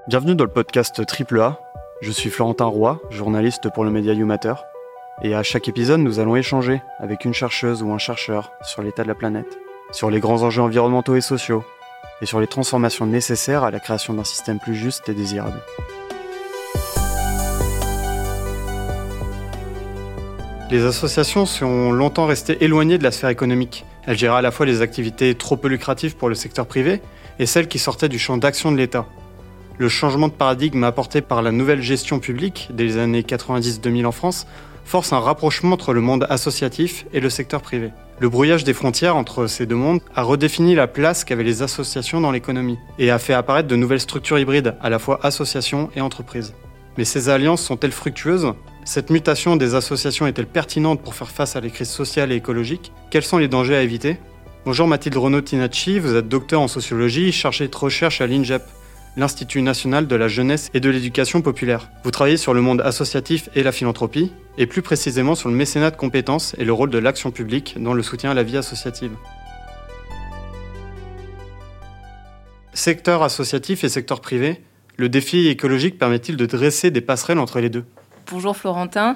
Bienvenue dans le podcast AAA. Je suis Florentin Roy, journaliste pour le média YouMatter. Et à chaque épisode, nous allons échanger avec une chercheuse ou un chercheur sur l'état de la planète, sur les grands enjeux environnementaux et sociaux, et sur les transformations nécessaires à la création d'un système plus juste et désirable. Les associations sont longtemps restées éloignées de la sphère économique. Elles géraient à la fois les activités trop peu lucratives pour le secteur privé et celles qui sortaient du champ d'action de l'État. Le changement de paradigme apporté par la nouvelle gestion publique des années 90-2000 en France force un rapprochement entre le monde associatif et le secteur privé. Le brouillage des frontières entre ces deux mondes a redéfini la place qu'avaient les associations dans l'économie et a fait apparaître de nouvelles structures hybrides, à la fois associations et entreprises. Mais ces alliances sont-elles fructueuses ? Cette mutation des associations est-elle pertinente pour faire face à les crises sociales et écologiques ? Quels sont les dangers à éviter ? Bonjour Mathilde Renaud-Tinacci, vous êtes docteur en sociologie, chargée de recherche à l'INJEP, l'Institut national de la jeunesse et de l'éducation populaire. Vous travaillez sur le monde associatif et la philanthropie, et plus précisément sur le mécénat de compétences et le rôle de l'action publique dans le soutien à la vie associative. Secteur associatif et secteur privé, le défi écologique permet-il de dresser des passerelles entre les deux ? Bonjour Florentin.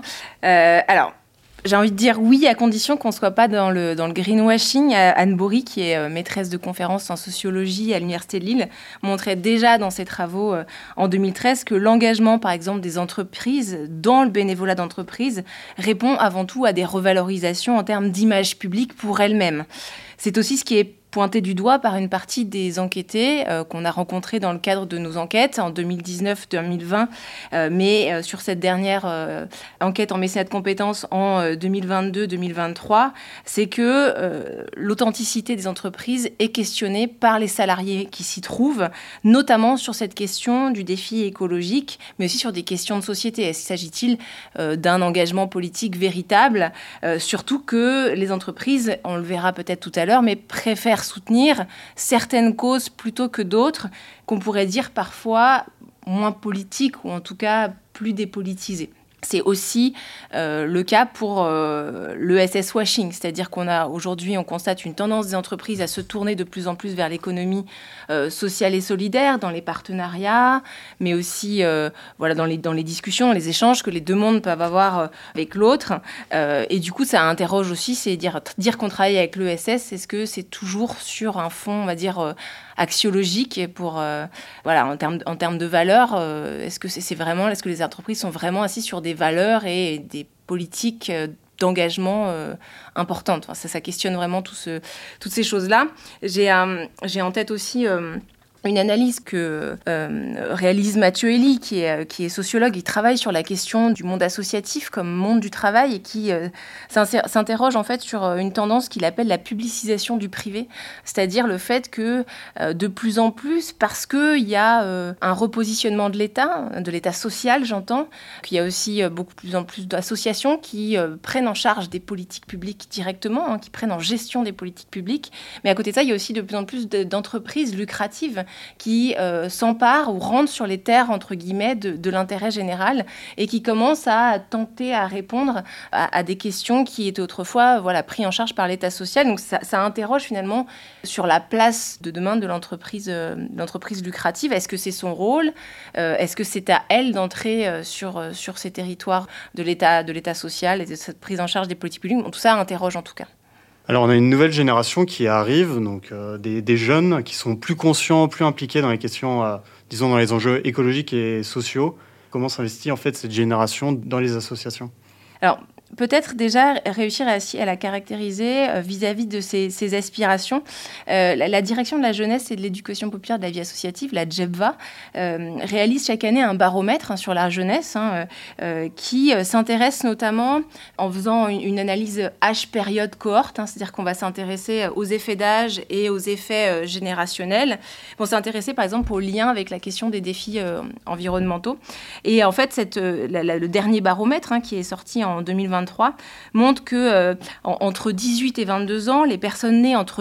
J'ai envie de dire oui, à condition qu'on ne soit pas dans le greenwashing. Anne Bory, qui est maîtresse de conférences en sociologie à l'Université de Lille, montrait déjà dans ses travaux en 2013 que l'engagement, par exemple, des entreprises dans le bénévolat d'entreprise répond avant tout à des revalorisations en termes d'image publique pour elles-mêmes. C'est aussi ce qui est pointé du doigt par une partie des enquêtés qu'on a rencontrés dans le cadre de nos enquêtes en 2019-2020, mais sur cette dernière enquête en mécénat de compétences en 2022-2023, c'est que l'authenticité des entreprises est questionnée par les salariés qui s'y trouvent, notamment sur cette question du défi écologique, mais aussi sur des questions de société. S'agit-il d'un engagement politique véritable, surtout que les entreprises, on le verra peut-être tout à l'heure, mais préfèrent soutenir certaines causes plutôt que d'autres, qu'on pourrait dire parfois moins politiques ou en tout cas plus dépolitisées. C'est aussi le cas pour l'ESS washing, c'est-à-dire qu'aujourd'hui, on constate une tendance des entreprises à se tourner de plus en plus vers l'économie sociale et solidaire, dans les partenariats, mais aussi dans les discussions, les échanges que les deux mondes peuvent avoir avec l'autre. Et du coup, ça interroge aussi, c'est dire qu'on travaille avec l'ESS, est-ce que c'est toujours sur un fond, on va dire, axiologique et en termes de valeurs, est-ce que les entreprises sont vraiment assises sur des valeurs et des politiques d'engagement importantes. Ça questionne vraiment toutes ces choses-là. J'ai en tête aussi une analyse que réalise Mathieu Elie, qui est sociologue. Il travaille sur la question du monde associatif comme monde du travail et qui s'interroge en fait sur une tendance qu'il appelle la publicisation du privé, c'est-à-dire le fait que de plus en plus, parce qu'il y a un repositionnement de l'État social, j'entends, qu'il y a aussi plus en plus d'associations qui prennent en charge des politiques publiques directement, qui prennent en gestion des politiques publiques, mais à côté de ça, il y a aussi de plus en plus d'entreprises lucratives qui s'emparent ou rentrent sur les terres, entre guillemets, de l'intérêt général et qui commencent à tenter à répondre à des questions qui étaient autrefois prises en charge par l'État social. Donc ça interroge finalement sur la place de demain de l'entreprise lucrative. Est-ce que c'est son rôle ? Est-ce que c'est à elle d'entrer sur ces territoires de l'État social et de cette prise en charge des politiques publiques ? Tout ça interroge en tout cas. Alors on a une nouvelle génération qui arrive, donc des jeunes qui sont plus conscients, plus impliqués dans les questions, dans les enjeux écologiques et sociaux. Comment s'investit en fait cette génération dans les associations ? Alors, peut-être déjà réussir à la caractériser vis-à-vis de ses aspirations. La direction de la jeunesse et de l'éducation populaire de la vie associative, la JEPVA, réalise chaque année un baromètre sur la jeunesse qui s'intéresse notamment en faisant une analyse âge-période cohorte, c'est-à-dire qu'on va s'intéresser aux effets d'âge et aux effets générationnels. On s'est intéressé par exemple au lien avec la question des défis environnementaux. Et en fait, le dernier baromètre qui est sorti en 2023 montre que entre 18 et 22 ans, les personnes nées entre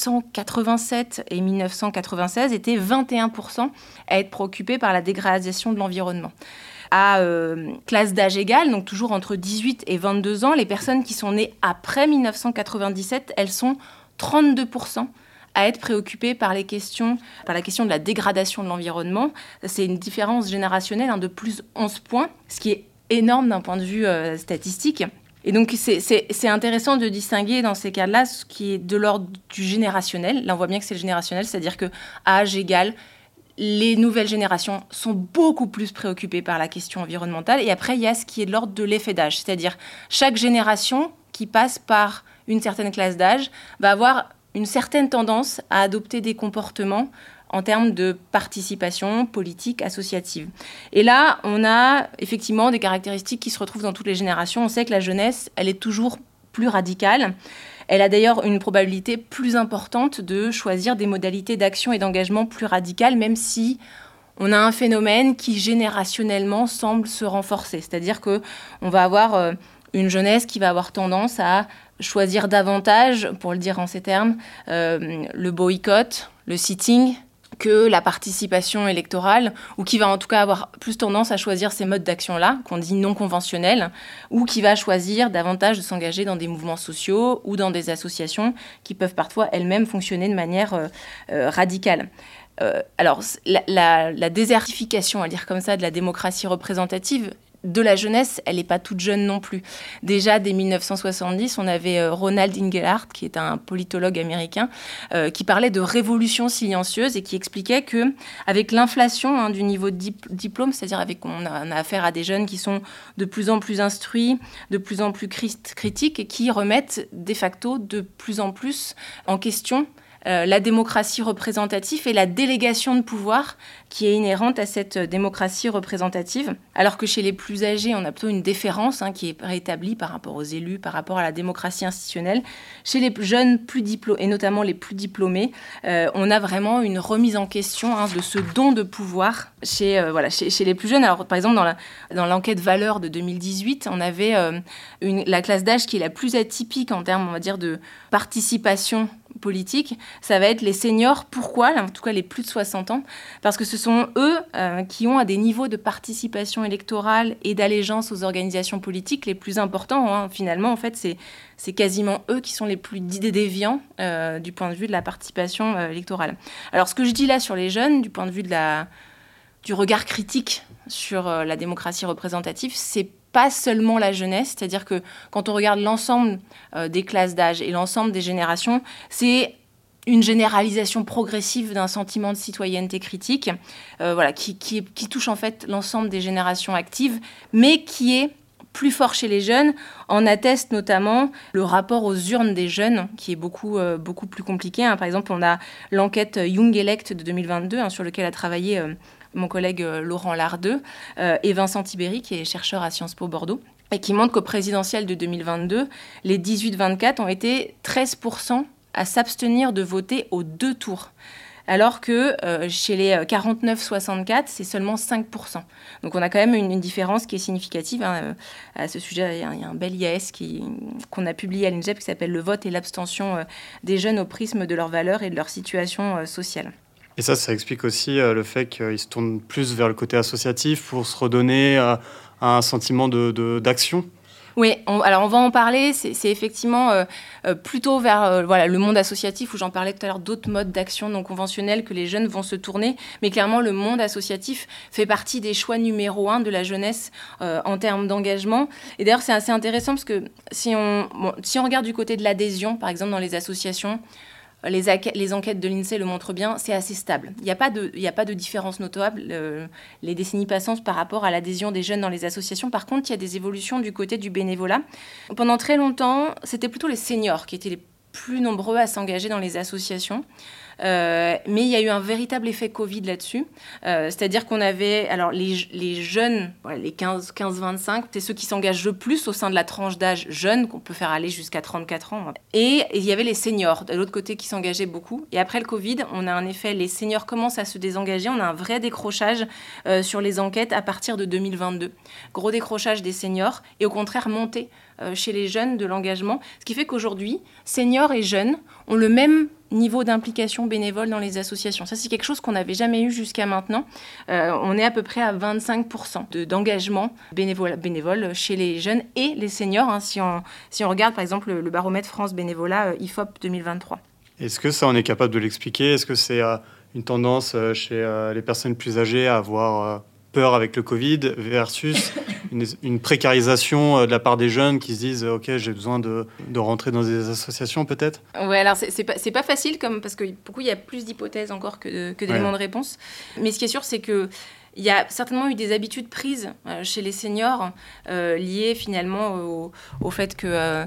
1987 et 1996 étaient 21% à être préoccupées par la dégradation de l'environnement. À classe d'âge égale, donc toujours entre 18 et 22 ans, les personnes qui sont nées après 1997, elles sont 32% à être préoccupés par la question de la dégradation de l'environnement. C'est une différence générationnelle de plus 11 points, ce qui est énorme d'un point de vue statistique. Et donc, c'est intéressant de distinguer dans ces cas-là ce qui est de l'ordre du générationnel. Là, on voit bien que c'est le générationnel, c'est-à-dire que âge égal, les nouvelles générations sont beaucoup plus préoccupées par la question environnementale. Et après, il y a ce qui est de l'ordre de l'effet d'âge, c'est-à-dire chaque génération qui passe par une certaine classe d'âge va avoir une certaine tendance à adopter des comportements en termes de participation politique associative. Et là, on a effectivement des caractéristiques qui se retrouvent dans toutes les générations. On sait que la jeunesse, elle est toujours plus radicale. Elle a d'ailleurs une probabilité plus importante de choisir des modalités d'action et d'engagement plus radicales, même si on a un phénomène qui générationnellement semble se renforcer. C'est-à-dire qu'on va avoir une jeunesse qui va avoir tendance à choisir davantage, pour le dire en ces termes, le boycott, le sitting, que la participation électorale, ou qui va en tout cas avoir plus tendance à choisir ces modes d'action-là, qu'on dit non conventionnels, ou qui va choisir davantage de s'engager dans des mouvements sociaux ou dans des associations qui peuvent parfois elles-mêmes fonctionner de manière radicale. Alors, la désertification, à dire comme ça, de la démocratie représentative, de la jeunesse, elle n'est pas toute jeune non plus. Déjà, dès 1970, on avait Ronald Inglehart, qui est un politologue américain, qui parlait de révolution silencieuse et qui expliquait qu'avec l'inflation du niveau de diplôme, c'est-à-dire qu'on a affaire à des jeunes qui sont de plus en plus instruits, de plus en plus critiques et qui remettent de facto de plus en plus en question la démocratie représentative et la délégation de pouvoir qui est inhérente à cette démocratie représentative. Alors que chez les plus âgés, on a plutôt une déférence qui est rétablie par rapport aux élus, par rapport à la démocratie institutionnelle. Chez les jeunes plus diplômés, et notamment les plus diplômés, on a vraiment une remise en question de ce don de pouvoir chez les plus jeunes. Alors, par exemple, dans l'enquête Valeurs de 2018, on avait la classe d'âge qui est la plus atypique en termes, on va dire, de participation politique, ça va être les seniors. Pourquoi ? En tout cas, les plus de 60 ans. Parce que ce sont eux qui ont à des niveaux de participation électorale et d'allégeance aux organisations politiques les plus importants. Finalement, en fait, c'est quasiment eux qui sont les plus déviants du point de vue de la participation électorale. Alors, ce que je dis là sur les jeunes, du point de vue du regard critique sur la démocratie représentative, c'est pas seulement la jeunesse, c'est-à-dire que quand on regarde l'ensemble des classes d'âge et l'ensemble des générations, c'est une généralisation progressive d'un sentiment de citoyenneté critique qui touche en fait l'ensemble des générations actives, mais qui est plus fort chez les jeunes. En atteste notamment le rapport aux urnes des jeunes, qui est beaucoup plus compliqué. Par exemple, on a l'enquête Young Elect de 2022, sur lequel a travaillé mon collègue Laurent Lardeux et Vincent Tibéry, qui est chercheur à Sciences Po Bordeaux, et qui montre qu'au présidentiel de 2022, les 18-24 ont été 13% à s'abstenir de voter aux 2 tours. Alors que chez les 49-64, c'est seulement 5%. Donc on a quand même une différence qui est significative. À ce sujet, il y a un bel IAS qu'on a publié à l'INJEP qui s'appelle « Le vote et l'abstention des jeunes au prisme de leurs valeurs et de leur situation sociale ». Et ça explique aussi le fait qu'ils se tournent plus vers le côté associatif pour se redonner un sentiment d'action. Oui, alors on va en parler. C'est effectivement plutôt vers le monde associatif, où j'en parlais tout à l'heure, d'autres modes d'action non conventionnels que les jeunes vont se tourner. Mais clairement, le monde associatif fait partie des choix numéro 1 de la jeunesse en termes d'engagement. Et d'ailleurs, c'est assez intéressant parce que si on regarde du côté de l'adhésion, par exemple dans les associations, les enquêtes de l'INSEE le montrent bien, c'est assez stable. Il n'y a pas de différence notable les décennies passantes par rapport à l'adhésion des jeunes dans les associations. Par contre, il y a des évolutions du côté du bénévolat. Pendant très longtemps, c'était plutôt les seniors qui étaient les plus nombreux à s'engager dans les associations. Mais il y a eu un véritable effet Covid là-dessus. C'est-à-dire qu'on avait les jeunes, les 15-25, c'est ceux qui s'engagent le plus au sein de la tranche d'âge jeune, qu'on peut faire aller jusqu'à 34 ans. Et il y avait les seniors, de l'autre côté, qui s'engageaient beaucoup. Et après le Covid, on a en effet, les seniors commencent à se désengager. On a un vrai décrochage sur les enquêtes à partir de 2022. Gros décrochage des seniors et au contraire montée chez les jeunes de l'engagement. Ce qui fait qu'aujourd'hui, seniors et jeunes ont le même niveau d'implication bénévole dans les associations. Ça, c'est quelque chose qu'on n'avait jamais eu jusqu'à maintenant. On est à peu près à 25% d'engagement bénévole chez les jeunes et les seniors, si on regarde par exemple le baromètre France Bénévolat IFOP 2023. Est-ce que ça, on est capable de l'expliquer ? Est-ce que c'est une tendance chez les personnes plus âgées à avoir peur avec le Covid versus une précarisation de la part des jeunes qui se disent « Ok, j'ai besoin de rentrer dans des associations peut-être ?» Ouais, alors c'est pas facile parce que pour coup, il y a plus d'hypothèses encore que d'éléments de réponse. Mais ce qui est sûr, c'est que il y a certainement eu des habitudes prises chez les seniors liées finalement au fait que,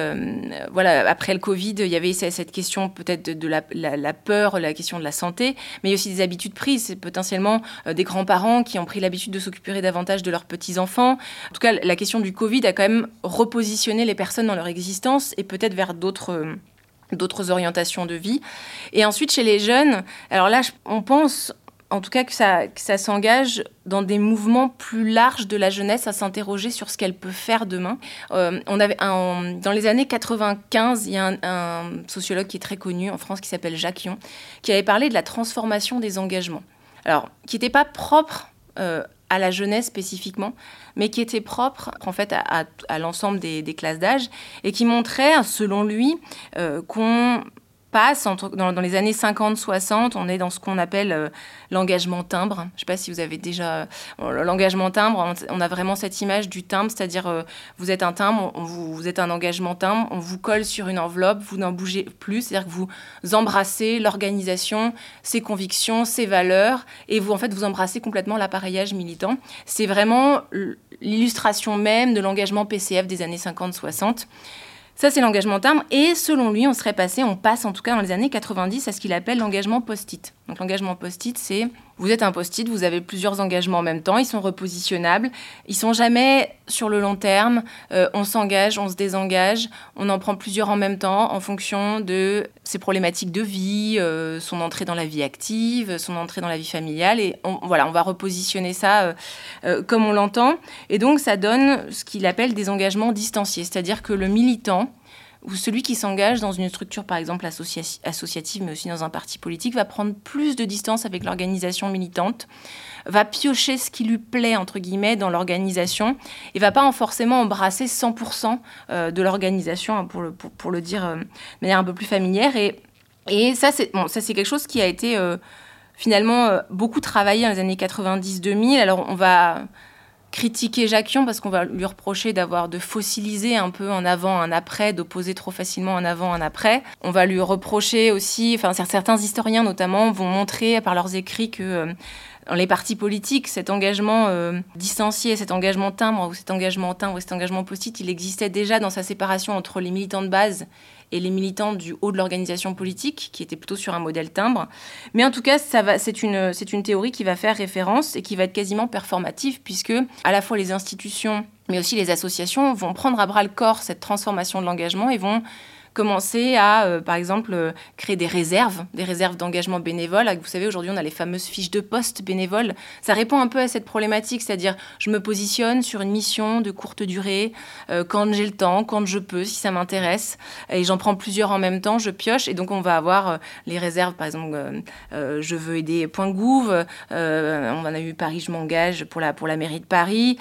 après le Covid, il y avait cette question peut-être de la peur, la question de la santé, mais il y a aussi des habitudes prises. C'est potentiellement des grands-parents qui ont pris l'habitude de s'occuper davantage de leurs petits-enfants. En tout cas, la question du Covid a quand même repositionné les personnes dans leur existence et peut-être vers d'autres orientations de vie. Et ensuite, chez les jeunes, alors là, on pense en tout cas que ça s'engage dans des mouvements plus larges de la jeunesse à s'interroger sur ce qu'elle peut faire demain. Dans les années 95, il y a un sociologue qui est très connu en France qui s'appelle Jacques Yon, qui avait parlé de la transformation des engagements. Alors, qui n'était pas propre à la jeunesse spécifiquement, mais qui était propre en fait à l'ensemble des classes d'âge et qui montrait, selon lui, qu'on passe dans les années 50-60, on est dans ce qu'on appelle l'engagement timbre. Je ne sais pas si vous avez déjà... l'engagement timbre, on a vraiment cette image du timbre, c'est-à-dire vous êtes un timbre, vous êtes un engagement timbre, on vous colle sur une enveloppe, vous n'en bougez plus, c'est-à-dire que vous embrassez l'organisation, ses convictions, ses valeurs, et vous embrassez complètement l'appareillage militant. C'est vraiment l'illustration même de l'engagement PCF des années 50-60. Ça, c'est l'engagement timbre. Et selon lui, on passe en tout cas dans les années 90 à ce qu'il appelle l'engagement post-it. Donc l'engagement post-it, c'est vous êtes un post-it, vous avez plusieurs engagements en même temps, ils sont repositionnables, ils sont jamais sur le long terme, on s'engage, on se désengage, on en prend plusieurs en même temps en fonction de ses problématiques de vie, son entrée dans la vie active, son entrée dans la vie familiale, et on va repositionner ça comme on l'entend. Et donc ça donne ce qu'il appelle des engagements distanciés, c'est-à-dire que le militant ou celui qui s'engage dans une structure, par exemple, associative, mais aussi dans un parti politique, va prendre plus de distance avec l'organisation militante, va piocher ce qui lui plaît, entre guillemets, dans l'organisation, et va pas forcément embrasser 100% de l'organisation, hein, pour le dire de manière un peu plus familière. Et ça, c'est quelque chose qui a été finalement beaucoup travaillé dans les années 90-2000. Alors, on va critiquer Jacques Yon parce qu'on va lui reprocher de fossiliser un peu un avant, un après, d'opposer trop facilement un avant, un après. On va lui reprocher aussi, certains historiens notamment vont montrer par leurs écrits que dans les partis politiques, cet engagement distancié, cet engagement timbre ou cet engagement post-it, il existait déjà dans sa séparation entre les militants de base et les militants du haut de l'organisation politique, qui étaient plutôt sur un modèle timbre. Mais en tout cas, c'est une théorie qui va faire référence et qui va être quasiment performative, puisque à la fois les institutions, mais aussi les associations vont prendre à bras le corps cette transformation de l'engagement et vont commencer à, par exemple, créer des réserves d'engagement bénévole. Vous savez, aujourd'hui, on a les fameuses fiches de poste bénévoles. Ça répond un peu à cette problématique, c'est-à-dire je me positionne sur une mission de courte durée, quand j'ai le temps, quand je peux, si ça m'intéresse, et j'en prends plusieurs en même temps, je pioche, et donc on va avoir les réserves, par exemple, je veux aider .gouv, on en a eu Paris, je m'engage pour la mairie de Paris,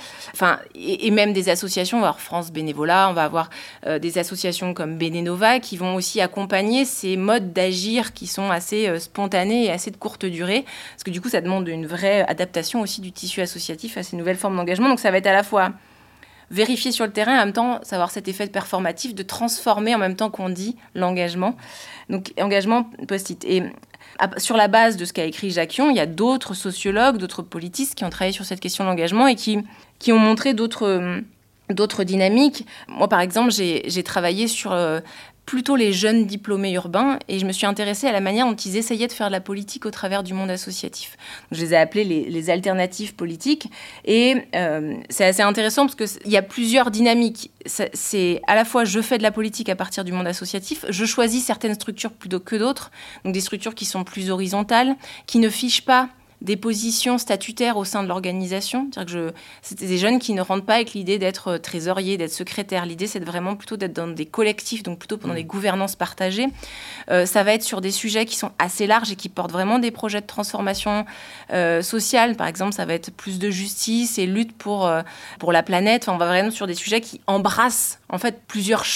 et même des associations, on va avoir France Bénévolat, on va avoir des associations comme Bénénova, qui vont aussi accompagner ces modes d'agir qui sont assez spontanés et assez de courte durée, parce que du coup ça demande une vraie adaptation aussi du tissu associatif à ces nouvelles formes d'engagement. Donc ça va être à la fois vérifier sur le terrain, en même temps savoir cet effet performatif de transformer en même temps qu'on dit l'engagement. Donc engagement post-it. Et sur la base de ce qu'a écrit Jacques Yon, il y a d'autres sociologues, d'autres politistes qui ont travaillé sur cette question de l'engagement et qui ont montré d'autres dynamiques. Moi, par exemple, j'ai travaillé sur plutôt les jeunes diplômés urbains et je me suis intéressée à la manière dont ils essayaient de faire de la politique au travers du monde associatif. Donc, je les ai appelés les alternatives politiques et c'est assez intéressant parce qu'il y a plusieurs dynamiques. C'est à la fois je fais de la politique à partir du monde associatif, je choisis certaines structures plutôt que d'autres, donc des structures qui sont plus horizontales, qui ne fichent pas des positions statutaires au sein de l'organisation. C'est-à-dire que c'était des jeunes qui ne rentrent pas avec l'idée d'être trésorier, d'être secrétaire. L'idée, c'est vraiment plutôt d'être dans des collectifs, donc plutôt dans des gouvernances partagées. Ça va être sur des sujets qui sont assez larges et qui portent vraiment des projets de transformation sociale. Par exemple, ça va être plus de justice et lutte pour la planète. On va vraiment sur des sujets qui embrassent en fait plusieurs champs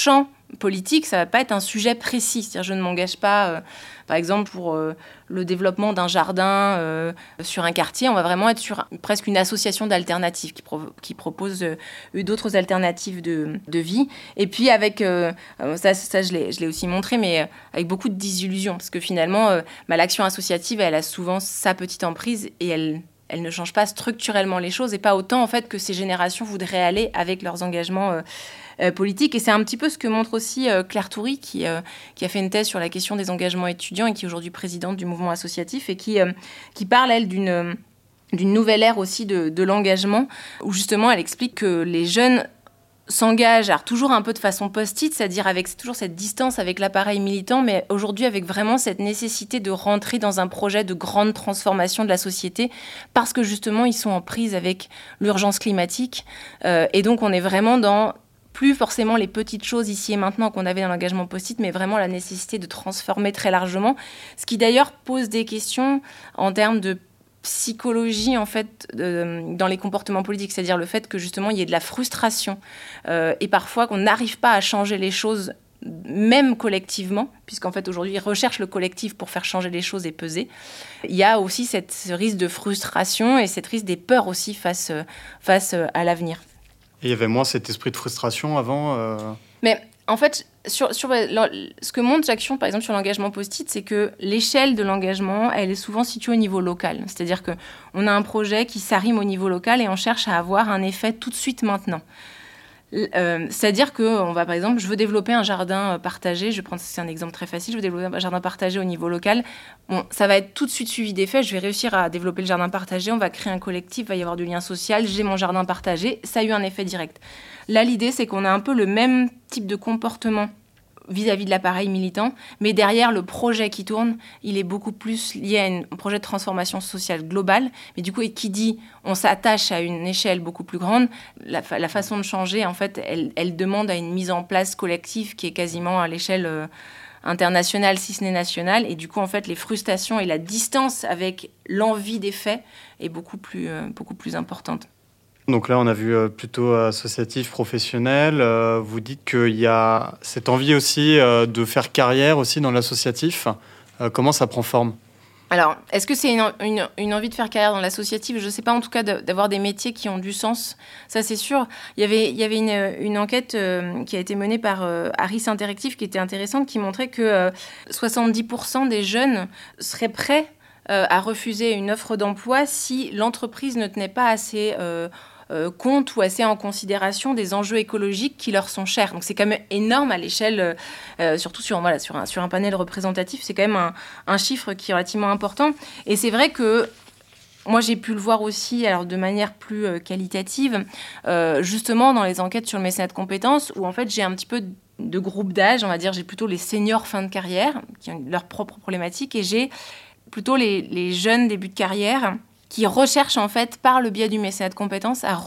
politique, ça ne va pas être un sujet précis. C'est-à-dire, je ne m'engage pas, par exemple, pour le développement d'un jardin sur un quartier. On va vraiment être sur presque une association d'alternatives qui propose d'autres alternatives de vie. Et puis, avec, ça je l'ai aussi montré, mais avec beaucoup de désillusion. Parce que finalement, l'action associative, elle a souvent sa petite emprise et elle ne change pas structurellement les choses et pas autant, en fait, que ces générations voudraient aller avec leurs engagements politique. Et c'est un petit peu ce que montre aussi Claire Toury, qui a fait une thèse sur la question des engagements étudiants et qui est aujourd'hui présidente du mouvement associatif et qui parle, elle, d'une nouvelle ère aussi de l'engagement, où justement, elle explique que les jeunes s'engagent, alors toujours un peu de façon post-it, c'est-à-dire avec toujours cette distance avec l'appareil militant, mais aujourd'hui avec vraiment cette nécessité de rentrer dans un projet de grande transformation de la société, parce que justement, ils sont en prise avec l'urgence climatique. Et donc, on est vraiment dans plus forcément les petites choses ici et maintenant qu'on avait dans l'engagement post-it, mais vraiment la nécessité de transformer très largement. Ce qui d'ailleurs pose des questions en termes de psychologie, en fait, dans les comportements politiques. C'est-à-dire le fait que justement, il y ait de la frustration et parfois qu'on n'arrive pas à changer les choses, même collectivement, puisqu'en fait, aujourd'hui, ils recherchent le collectif pour faire changer les choses et peser. Il y a aussi ce risque de frustration et cette risque des peurs aussi face à l'avenir. Et il y avait moins cet esprit de frustration avant Mais en fait, sur ce que montre Jackson, par exemple, sur l'engagement post-it, c'est que l'échelle de l'engagement, elle est souvent située au niveau local. C'est-à-dire qu'on a un projet qui s'arrime au niveau local et on cherche à avoir un effet tout de suite maintenant. C'est-à-dire qu'on va, par exemple, je veux développer un jardin partagé, c'est un exemple très facile, je veux développer un jardin partagé au niveau local. Bon, ça va être tout de suite suivi d'effets, je vais réussir à développer le jardin partagé, on va créer un collectif, il va y avoir du lien social, j'ai mon jardin partagé, ça a eu un effet direct. Là, l'idée, c'est qu'on a un peu le même type de comportement vis-à-vis de l'appareil militant, mais derrière le projet qui tourne, il est beaucoup plus lié à un projet de transformation sociale globale. Mais du coup, et qui dit on s'attache à une échelle beaucoup plus grande, la façon de changer, en fait, elle demande à une mise en place collective qui est quasiment à l'échelle internationale, si ce n'est nationale. Et du coup, en fait, les frustrations et la distance avec l'envie des faits est beaucoup plus importante. Donc là, on a vu plutôt associatif, professionnel. Vous dites qu'il y a cette envie aussi de faire carrière aussi dans l'associatif. Comment ça prend forme ? Alors, est-ce que c'est une envie de faire carrière dans l'associatif ? Je ne sais pas, en tout cas, d'avoir des métiers qui ont du sens. Ça, c'est sûr. Il y avait une enquête qui a été menée par Harris Interactive qui était intéressante, qui montrait que 70% des jeunes seraient prêts à refuser une offre d'emploi si l'entreprise ne tenait pas assez compte ou assez en considération des enjeux écologiques qui leur sont chers. Donc c'est quand même énorme à l'échelle, surtout sur un panel représentatif, c'est quand même un chiffre qui est relativement important. Et c'est vrai que moi, j'ai pu le voir aussi, alors de manière plus qualitative, justement dans les enquêtes sur le mécénat de compétences, où en fait j'ai un petit peu de groupe d'âge, on va dire, j'ai plutôt les seniors fin de carrière, qui ont leurs propres problématiques, et j'ai plutôt les jeunes début de carrière, qui recherchent en fait, par le biais du mécénat de compétences, à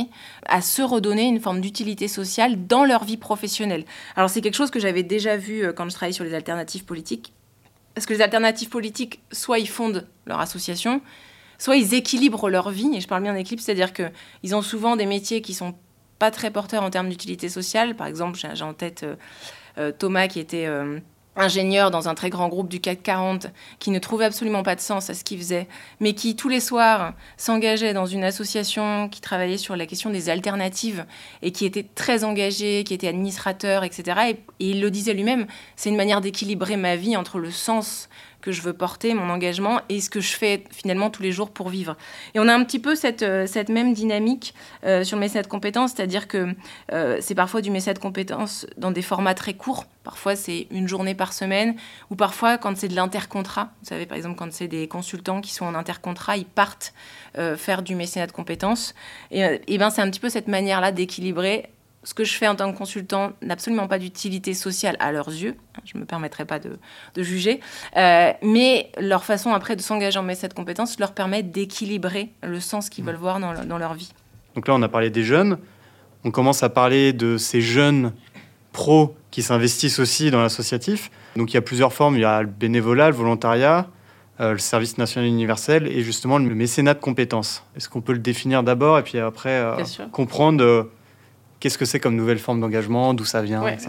se redonner une forme d'utilité sociale dans leur vie professionnelle. Alors c'est quelque chose que j'avais déjà vu quand je travaillais sur les alternatives politiques. Parce que les alternatives politiques, soit ils fondent leur association, soit ils équilibrent leur vie. Et je parle bien d'équilibre, c'est-à-dire qu'ils ont souvent des métiers qui sont pas très porteurs en termes d'utilité sociale. Par exemple, j'ai en tête Thomas qui était ingénieur dans un très grand groupe du CAC 40, qui ne trouvait absolument pas de sens à ce qu'il faisait, mais qui, tous les soirs, s'engageait dans une association qui travaillait sur la question des alternatives et qui était très engagé, qui était administrateur, etc. Et il le disait lui-même, c'est une manière d'équilibrer ma vie entre le sens que je veux porter, mon engagement, et ce que je fais finalement tous les jours pour vivre. Et on a un petit peu cette même dynamique sur le mécénat de compétences, c'est-à-dire que c'est parfois du mécénat de compétences dans des formats très courts. Parfois, c'est une journée par semaine, ou parfois, quand c'est de l'intercontrat. Vous savez, par exemple, quand c'est des consultants qui sont en intercontrat, ils partent faire du mécénat de compétences. Et ben, c'est un petit peu cette manière-là d'équilibrer. Ce que je fais en tant que consultant n'a absolument pas d'utilité sociale à leurs yeux. Je ne me permettrai pas de juger. Mais leur façon après de s'engager en mécénat de compétences leur permet d'équilibrer le sens qu'ils veulent voir dans leur vie. Donc là, on a parlé des jeunes. On commence à parler de ces jeunes pros qui s'investissent aussi dans l'associatif. Donc il y a plusieurs formes. Il y a le bénévolat, le volontariat, le service national universel et justement le mécénat de compétences. Est-ce qu'on peut le définir d'abord et puis après comprendre... Qu'est-ce que c'est comme nouvelle forme d'engagement, d'où ça vient, etc.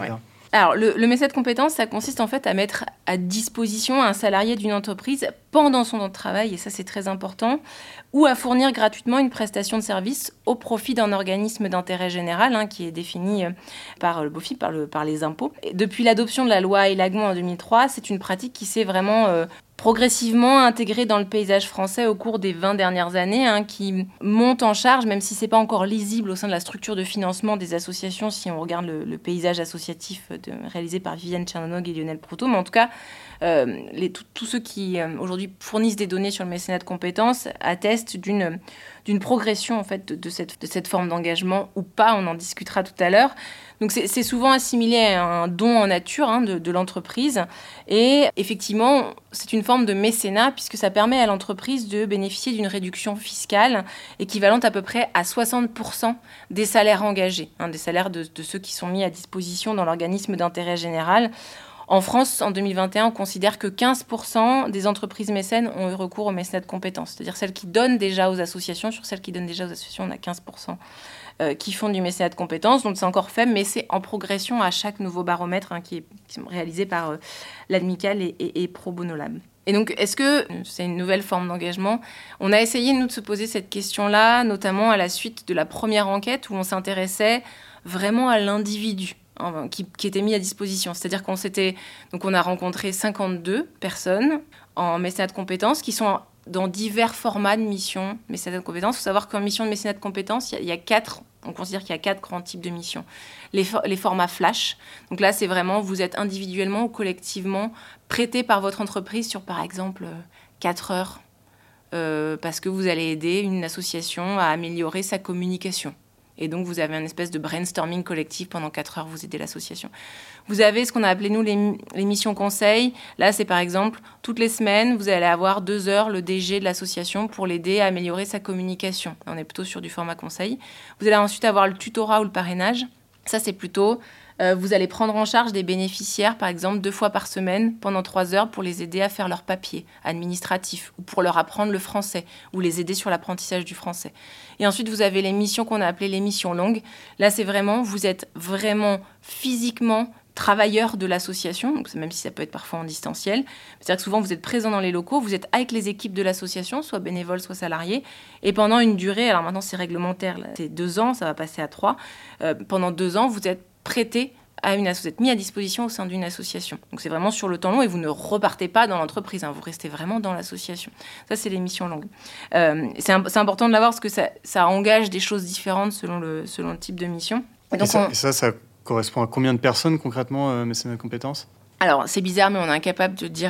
Alors, le mécénat de compétences, ça consiste en fait à mettre à disposition un salarié d'une entreprise pendant son temps de travail, et ça c'est très important, ou à fournir gratuitement une prestation de service au profit d'un organisme d'intérêt général qui est défini par le BOFIP, par les impôts. Et depuis l'adoption de la loi Elagmo en 2003, c'est une pratique qui s'est vraiment progressivement intégrée dans le paysage français au cours des 20 dernières années, qui monte en charge, même si ce n'est pas encore lisible au sein de la structure de financement des associations, si on regarde le paysage associatif réalisé par Viviane Tchernog et Lionel Proutot. Mais en tout cas, tous ceux qui aujourd'hui fournissent des données sur le mécénat de compétences attestent d'une progression en fait, de cette forme d'engagement ou pas, on en discutera tout à l'heure. Donc c'est souvent assimilé à un don en nature de l'entreprise. Et effectivement, c'est une forme de mécénat puisque ça permet à l'entreprise de bénéficier d'une réduction fiscale équivalente à peu près à 60% des salaires engagés, des salaires de ceux qui sont mis à disposition dans l'organisme d'intérêt général. En France, en 2021, on considère que 15% des entreprises mécènes ont eu recours au mécénat de compétences. C'est-à-dire celles qui donnent déjà aux associations. Sur celles qui donnent déjà aux associations, on a 15% qui font du mécénat de compétences. Donc c'est encore faible, mais c'est en progression à chaque nouveau baromètre qui est réalisé par l'Admical et Pro Bono Lab. Et donc, est-ce que c'est une nouvelle forme d'engagement ? On a essayé, nous, de se poser cette question-là, notamment à la suite de la première enquête où on s'intéressait vraiment à l'individu qui était mis à disposition. C'est-à-dire on a rencontré 52 personnes en mécénat de compétences qui sont dans divers formats de missions mécénat de compétences. Il faut savoir qu'en mission de mécénat de compétences, on considère qu'il y a 4 grands types de missions. Les formats flash. Donc là, c'est vraiment, vous êtes individuellement ou collectivement prêté par votre entreprise sur, par exemple, 4 heures parce que vous allez aider une association à améliorer sa communication. Et donc, vous avez un espèce de brainstorming collectif pendant 4 heures, vous aidez l'association. Vous avez ce qu'on a appelé, nous, les missions conseils. Là, c'est par exemple, toutes les semaines, vous allez avoir 2 heures le DG de l'association pour l'aider à améliorer sa communication. On est plutôt sur du format conseil. Vous allez ensuite avoir le tutorat ou le parrainage. Ça, c'est plutôt... vous allez prendre en charge des bénéficiaires, par exemple, 2 fois par semaine, pendant 3 heures, pour les aider à faire leurs papiers administratifs, ou pour leur apprendre le français, ou les aider sur l'apprentissage du français. Et ensuite, vous avez les missions qu'on a appelées les missions longues. Là, c'est vraiment, vous êtes vraiment physiquement travailleur de l'association, donc même si ça peut être parfois en distanciel. C'est-à-dire que souvent, vous êtes présent dans les locaux, vous êtes avec les équipes de l'association, soit bénévoles, soit salariés, et pendant une durée, alors maintenant c'est réglementaire, là, c'est 2 ans, ça va passer à 3, pendant 2 ans, vous êtes prêté vous êtes mis à disposition au sein d'une association. Donc c'est vraiment sur le temps long et vous ne repartez pas dans l'entreprise, vous restez vraiment dans l'association. Ça, c'est les missions longues. C'est important de l'avoir parce que ça engage des choses différentes selon le type de mission. Et donc, ça correspond à combien de personnes concrètement, mécénat de compétences ? Alors, c'est bizarre, mais on est incapable de dire,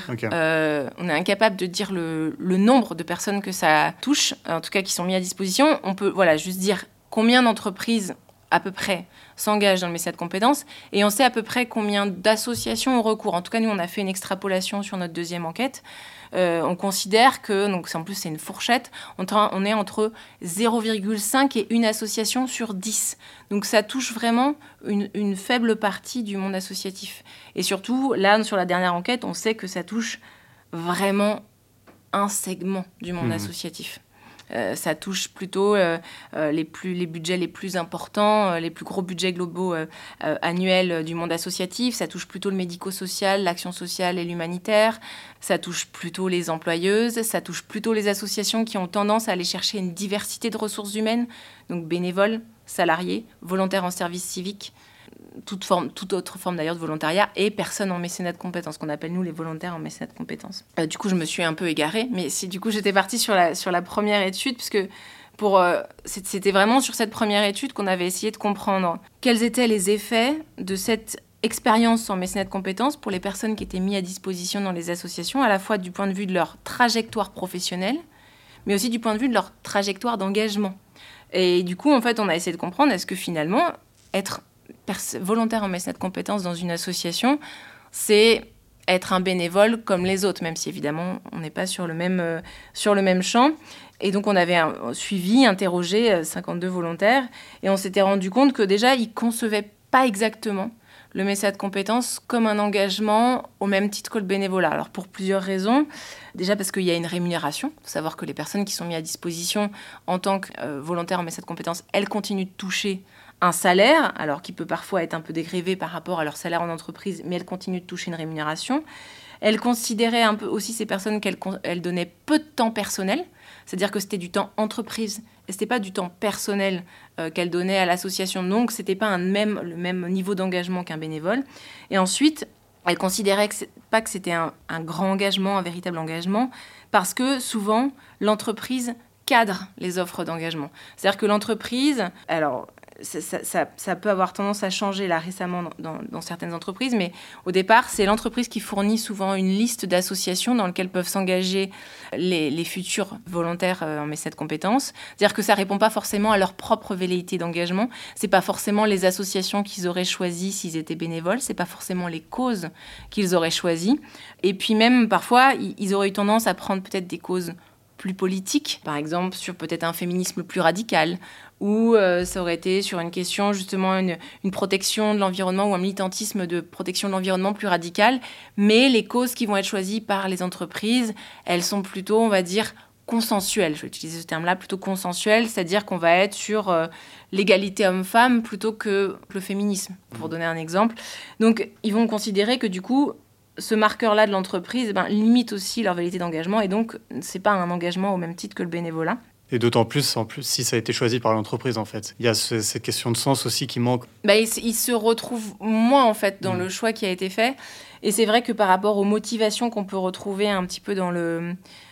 le nombre de personnes que ça touche, en tout cas qui sont mis à disposition. On peut juste dire combien d'entreprises à peu près s'engagent dans le mécénat de compétences et on sait à peu près combien d'associations ont recours. En tout cas, nous, on a fait une extrapolation sur notre deuxième enquête. On considère que, donc en plus c'est une fourchette, on est entre 0,5 et une association sur 10. Donc ça touche vraiment une faible partie du monde associatif. Et surtout, là, sur la dernière enquête, on sait que ça touche vraiment un segment du monde associatif. Ça touche plutôt les budgets les plus importants, les plus gros budgets globaux annuels du monde associatif. Ça touche plutôt le médico-social, l'action sociale et l'humanitaire. Ça touche plutôt les employeuses. Ça touche plutôt les associations qui ont tendance à aller chercher une diversité de ressources humaines, donc bénévoles, salariés, volontaires en service civique, toute autre forme d'ailleurs de volontariat et personnes en mécénat de compétences, qu'on appelle nous les volontaires en mécénat de compétences. Du coup, je me suis un peu égarée, mais du coup, j'étais partie sur la première étude, puisque c'était vraiment sur cette première étude qu'on avait essayé de comprendre quels étaient les effets de cette expérience en mécénat de compétences pour les personnes qui étaient mises à disposition dans les associations, à la fois du point de vue de leur trajectoire professionnelle, mais aussi du point de vue de leur trajectoire d'engagement. Et du coup, en fait, on a essayé de comprendre, est-ce que finalement, être volontaire en mécénat de compétences dans une association, c'est être un bénévole comme les autres, même si évidemment on n'est pas sur le même champ. Et donc on avait interrogé 52 volontaires et on s'était rendu compte que déjà ils concevaient pas exactement le mécénat de compétences comme un engagement au même titre que le bénévolat. Alors pour plusieurs raisons. Déjà parce qu'il y a une rémunération. Il faut savoir que les personnes qui sont mises à disposition en tant que volontaires en mécénat de compétences, elles continuent de toucher un salaire, alors qui peut parfois être un peu dégrévé par rapport à leur salaire en entreprise, mais elles continuent de toucher une rémunération. Elle considérait un peu aussi ces personnes qu'elle donnait peu de temps personnel, c'est-à-dire que c'était du temps entreprise et c'était pas du temps personnel qu'elle donnait à l'association, donc c'était pas le même niveau d'engagement qu'un bénévole. Et ensuite, elle considérait pas que c'était un grand engagement, un véritable engagement, parce que souvent l'entreprise cadre les offres d'engagement. C'est-à-dire que l'entreprise, alors ça peut avoir tendance à changer là récemment dans certaines entreprises, mais au départ, c'est l'entreprise qui fournit souvent une liste d'associations dans lesquelles peuvent s'engager les futurs volontaires en mécène de compétences. C'est-à-dire que ça ne répond pas forcément à leur propre velléité d'engagement. Ce n'est pas forcément les associations qu'ils auraient choisies s'ils étaient bénévoles. Ce n'est pas forcément les causes qu'ils auraient choisies. Et puis même, parfois, ils auraient eu tendance à prendre peut-être des causes plus politiques, par exemple sur peut-être un féminisme plus radical, ou ça aurait été sur une question justement une protection de l'environnement ou un militantisme de protection de l'environnement plus radical. Mais les causes qui vont être choisies par les entreprises, elles sont plutôt, on va dire, consensuelles. Je vais utiliser ce terme-là, plutôt consensuelles, c'est-à-dire qu'on va être sur l'égalité homme-femme plutôt que le féminisme, pour donner un exemple. Donc, ils vont considérer que du coup, ce marqueur-là de l'entreprise limite aussi leur velléité d'engagement et donc c'est pas un engagement au même titre que le bénévolat. Et d'autant plus, si ça a été choisi par l'entreprise, en fait. Il y a cette question de sens aussi qui manque. Il se retrouve moins, en fait, dans le choix qui a été fait. Et c'est vrai que par rapport aux motivations qu'on peut retrouver un petit peu dans le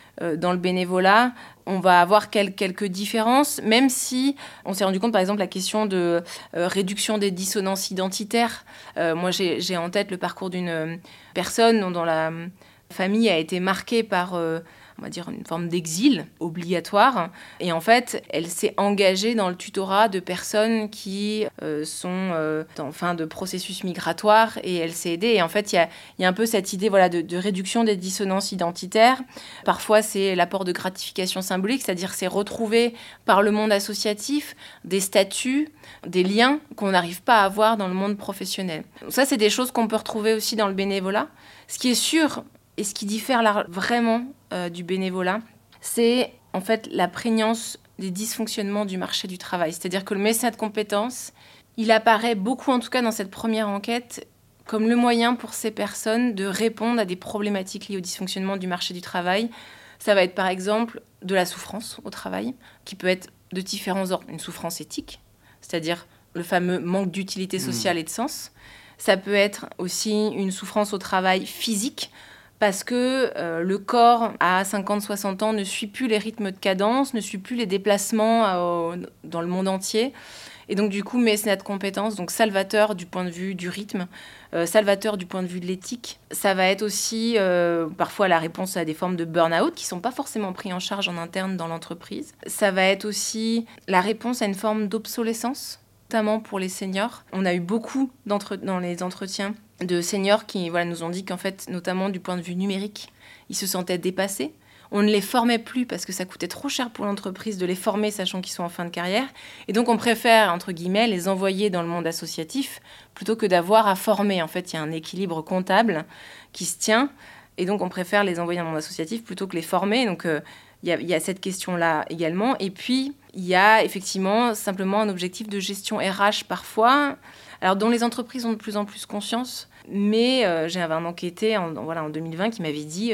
bénévolat, on va avoir quelques différences, même si on s'est rendu compte, par exemple, la question de réduction des dissonances identitaires. Moi, j'ai en tête le parcours d'une personne dont la famille a été marquée par, on va dire, une forme d'exil obligatoire. Et en fait, elle s'est engagée dans le tutorat de personnes qui sont en fin de processus migratoire et elle s'est aidée. Et en fait, il y a un peu cette idée de réduction des dissonances identitaires. Parfois, c'est l'apport de gratification symbolique, c'est-à-dire c'est retrouver par le monde associatif des statuts, des liens qu'on n'arrive pas à avoir dans le monde professionnel. Donc ça, c'est des choses qu'on peut retrouver aussi dans le bénévolat. Ce qui est sûr et ce qui diffère vraiment du bénévolat, c'est en fait la prégnance des dysfonctionnements du marché du travail. C'est-à-dire que le mécénat de compétences, il apparaît beaucoup, en tout cas dans cette première enquête, comme le moyen pour ces personnes de répondre à des problématiques liées au dysfonctionnement du marché du travail. Ça va être par exemple de la souffrance au travail, qui peut être de différents ordres. Une souffrance éthique, c'est-à-dire le fameux manque d'utilité sociale et de sens. Ça peut être aussi une souffrance au travail physique, parce que le corps, à 50-60 ans, ne suit plus les rythmes de cadence, ne suit plus les déplacements dans le monde entier. Et donc, du coup, mécénat de compétences, donc salvateur du point de vue du rythme, salvateur du point de vue de l'éthique. Ça va être aussi parfois la réponse à des formes de burn-out qui ne sont pas forcément pris en charge en interne dans l'entreprise. Ça va être aussi la réponse à une forme d'obsolescence, notamment pour les seniors. On a eu beaucoup dans les entretiens de seniors qui nous ont dit qu'en fait, notamment du point de vue numérique, ils se sentaient dépassés. On ne les formait plus parce que ça coûtait trop cher pour l'entreprise de les former, sachant qu'ils sont en fin de carrière. Et donc, on préfère, entre guillemets, les envoyer dans le monde associatif plutôt que d'avoir à former. En fait, il y a un équilibre comptable qui se tient. Et donc, on préfère les envoyer dans le monde associatif plutôt que les former. Donc, il y a cette question-là également. Et puis, il y a effectivement simplement un objectif de gestion RH parfois, alors dont les entreprises ont de plus en plus conscience. Mais j'avais un enquêté en 2020 qui m'avait dit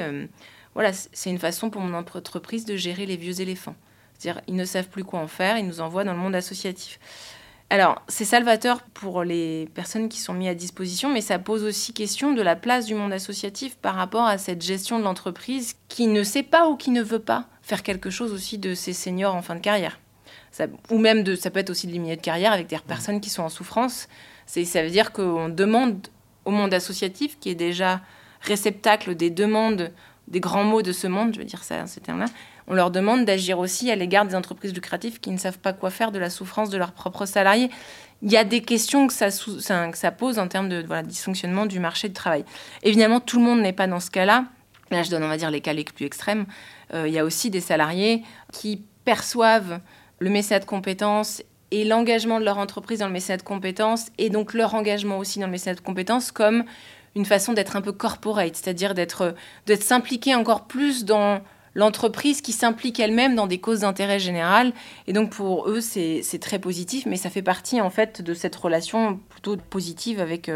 c'est une façon pour mon entreprise de gérer les vieux éléphants. C'est-à-dire, ils ne savent plus quoi en faire, ils nous envoient dans le monde associatif. Alors, c'est salvateur pour les personnes qui sont mises à disposition, mais ça pose aussi question de la place du monde associatif par rapport à cette gestion de l'entreprise qui ne sait pas ou qui ne veut pas faire quelque chose aussi de ces seniors en fin de carrière. Ça peut être aussi de milieu de carrière avec des personnes qui sont en souffrance. Ça veut dire qu'on demande au monde associatif, qui est déjà réceptacle des demandes, des grands mots de ce monde, je veux dire ça, ces termes-là, on leur demande d'agir aussi à l'égard des entreprises lucratives qui ne savent pas quoi faire de la souffrance de leurs propres salariés. Il y a des questions que ça pose en termes de dysfonctionnement du marché du travail. Évidemment, tout le monde n'est pas dans ce cas-là. Là, je donne, on va dire, les cas les plus extrêmes. Il y a aussi des salariés qui perçoivent le mécénat de compétences et l'engagement de leur entreprise dans le mécénat de compétences, et donc leur engagement aussi dans le mécénat de compétences, comme une façon d'être un peu corporate, c'est-à-dire d'être s'impliquer encore plus dans l'entreprise qui s'implique elle-même dans des causes d'intérêt général. Et donc, pour eux, c'est très positif, mais ça fait partie, en fait, de cette relation plutôt positive avec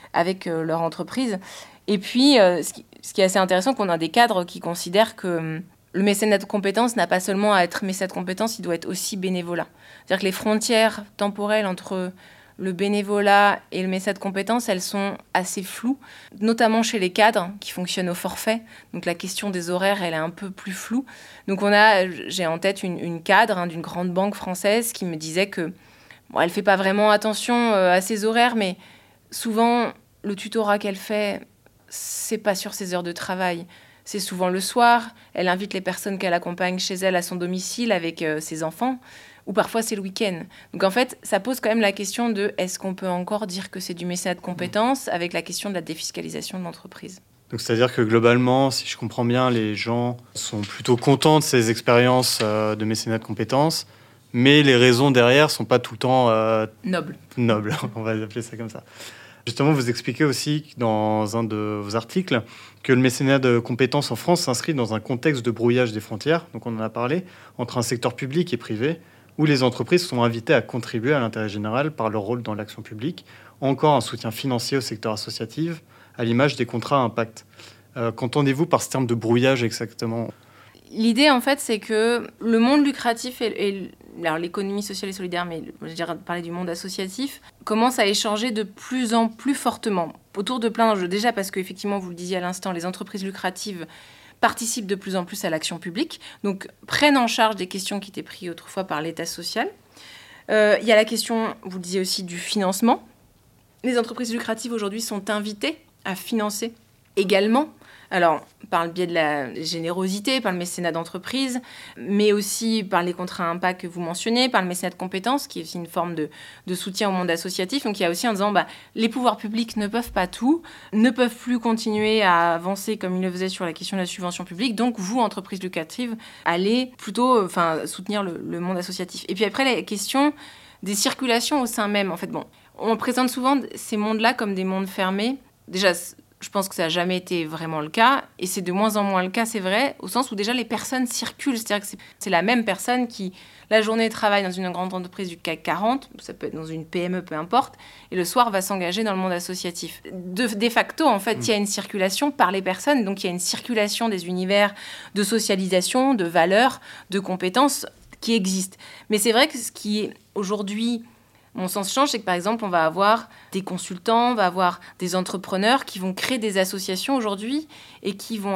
leur entreprise. Et puis, ce qui est assez intéressant, qu'on a des cadres qui considèrent que le mécénat de compétences n'a pas seulement à être mécénat de compétences, il doit être aussi bénévolat. C'est-à-dire que les frontières temporelles entre le bénévolat et le mécénat de compétences, elles sont assez floues, notamment chez les cadres qui fonctionnent au forfait. Donc la question des horaires, elle est un peu plus floue. Donc j'ai en tête une cadre d'une grande banque française qui me disait que elle ne fait pas vraiment attention à ses horaires, mais souvent, le tutorat qu'elle fait, c'est pas sur ses heures de travail. C'est souvent le soir. Elle invite les personnes qu'elle accompagne chez elle à son domicile avec ses enfants. Ou parfois c'est le week-end. Donc en fait, ça pose quand même la question de est-ce qu'on peut encore dire que c'est du mécénat de compétences avec la question de la défiscalisation de l'entreprise. Donc c'est-à-dire que globalement, si je comprends bien, les gens sont plutôt contents de ces expériences de mécénat de compétences, mais les raisons derrière ne sont pas tout le temps nobles, on va appeler ça comme ça. Justement, vous expliquez aussi dans un de vos articles que le mécénat de compétences en France s'inscrit dans un contexte de brouillage des frontières, donc on en a parlé, entre un secteur public et privé, où les entreprises sont invitées à contribuer à l'intérêt général par leur rôle dans l'action publique, encore un soutien financier au secteur associatif, à l'image des contrats à impact. Qu'entendez-vous par ce terme de brouillage exactement ? L'idée, en fait, c'est que le monde lucratif alors l'économie sociale et solidaire, mais je dirais parler du monde associatif, commence à échanger de plus en plus fortement autour de plein d'enjeux. Déjà parce qu'effectivement, vous le disiez à l'instant, les entreprises lucratives participent de plus en plus à l'action publique, donc prennent en charge des questions qui étaient prises autrefois par l'État social. Il y a la question, vous le disiez aussi, du financement. Les entreprises lucratives aujourd'hui sont invitées à financer également, alors par le biais de la générosité, par le mécénat d'entreprise, mais aussi par les contrats à impact que vous mentionnez, par le mécénat de compétences, qui est aussi une forme de soutien au monde associatif. Donc il y a aussi en disant, les pouvoirs publics ne peuvent pas tout, ne peuvent plus continuer à avancer comme ils le faisaient sur la question de la subvention publique. Donc vous, entreprises lucratives, allez plutôt soutenir le monde associatif. Et puis après, la question des circulations au sein même. En fait, on présente souvent ces mondes-là comme des mondes fermés. Déjà, je pense que ça n'a jamais été vraiment le cas, et c'est de moins en moins le cas, c'est vrai, au sens où déjà les personnes circulent, c'est-à-dire que c'est la même personne qui, la journée, travaille dans une grande entreprise du CAC 40, ça peut être dans une PME, peu importe, et le soir va s'engager dans le monde associatif. De facto, en fait, il y a une circulation par les personnes, donc il y a une circulation des univers de socialisation, de valeurs, de compétences qui existent. Mais c'est vrai que ce qui est aujourd'hui... Mon sens change, c'est que par exemple, on va avoir des consultants, on va avoir des entrepreneurs qui vont créer des associations aujourd'hui et qui vont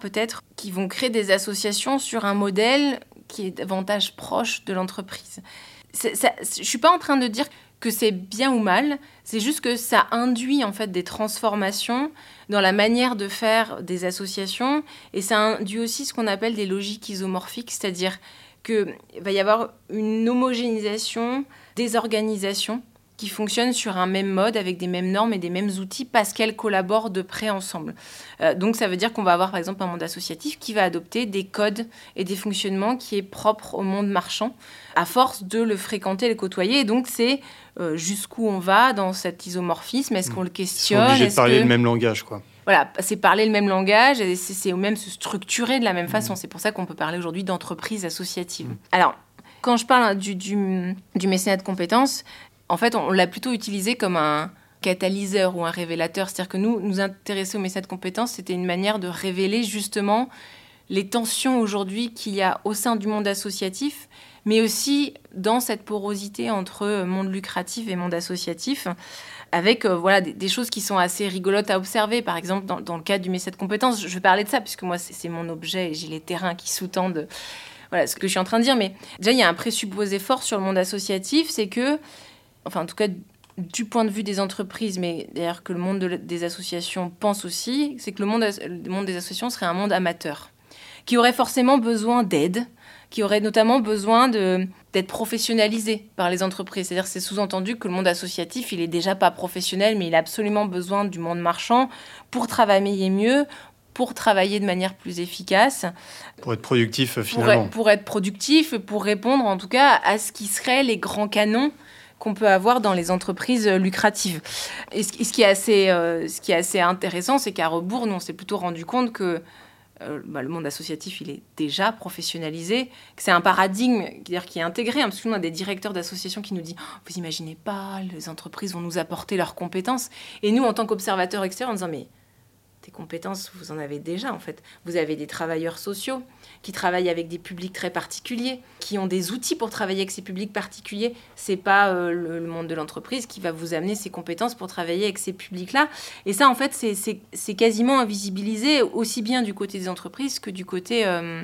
créer des associations sur un modèle qui est davantage proche de l'entreprise. Je ne suis pas en train de dire que c'est bien ou mal, c'est juste que ça induit en fait des transformations dans la manière de faire des associations et ça induit aussi ce qu'on appelle des logiques isomorphiques, c'est-à-dire qu'il va y avoir une homogénéisation des organisations qui fonctionnent sur un même mode, avec des mêmes normes et des mêmes outils, parce qu'elles collaborent de près ensemble. Donc ça veut dire qu'on va avoir par exemple un monde associatif qui va adopter des codes et des fonctionnements qui est propre au monde marchand, à force de le fréquenter et le côtoyer. Et donc c'est jusqu'où on va dans cet isomorphisme, est-ce qu'on le questionne ? Ils sont obligés de parler le même langage, quoi. Voilà, c'est parler le même langage et c'est même se structurer de la même façon. C'est pour ça qu'on peut parler aujourd'hui d'entreprise associative. Alors, quand je parle du mécénat de compétences, en fait, on l'a plutôt utilisé comme un catalyseur ou un révélateur. C'est-à-dire que nous intéresser au mécénat de compétences, c'était une manière de révéler justement les tensions aujourd'hui qu'il y a au sein du monde associatif, mais aussi dans cette porosité entre monde lucratif et monde associatif, avec des choses qui sont assez rigolotes à observer. Par exemple, dans le cadre du mécénat de compétences, je vais parler de ça, puisque moi, c'est mon objet et j'ai les terrains qui sous-tendent ce que je suis en train de dire. Mais déjà, il y a un présupposé fort sur le monde associatif, c'est que, en tout cas, du point de vue des entreprises, mais d'ailleurs que le monde des associations pense aussi, c'est que le monde des associations serait un monde amateur, qui aurait forcément besoin d'aide, qui aurait notamment besoin d'être professionnalisé par les entreprises. C'est-à-dire que c'est sous-entendu que le monde associatif, il est déjà pas professionnel, mais il a absolument besoin du monde marchand pour travailler mieux, pour travailler de manière plus efficace. Pour être productif, finalement. Pour être productif, pour répondre en tout cas à ce qui seraient les grands canons qu'on peut avoir dans les entreprises lucratives. Et ce qui est assez intéressant, c'est qu'à rebours, nous, on s'est plutôt rendu compte que le monde associatif, il est déjà professionnalisé, que c'est un paradigme qui est intégré, parce que nous, on a des directeurs d'associations qui nous disent « Vous imaginez pas, les entreprises vont nous apporter leurs compétences ». Et nous, en tant qu'observateurs extérieurs, en disant « Mais tes compétences, vous en avez déjà, en fait. Vous avez des travailleurs sociaux qui travaillent avec des publics très particuliers, qui ont des outils pour travailler avec ces publics particuliers. C'est pas le monde de l'entreprise qui va vous amener ces compétences pour travailler avec ces publics-là. » Et ça, en fait, c'est quasiment invisibilisé, aussi bien du côté des entreprises que du côté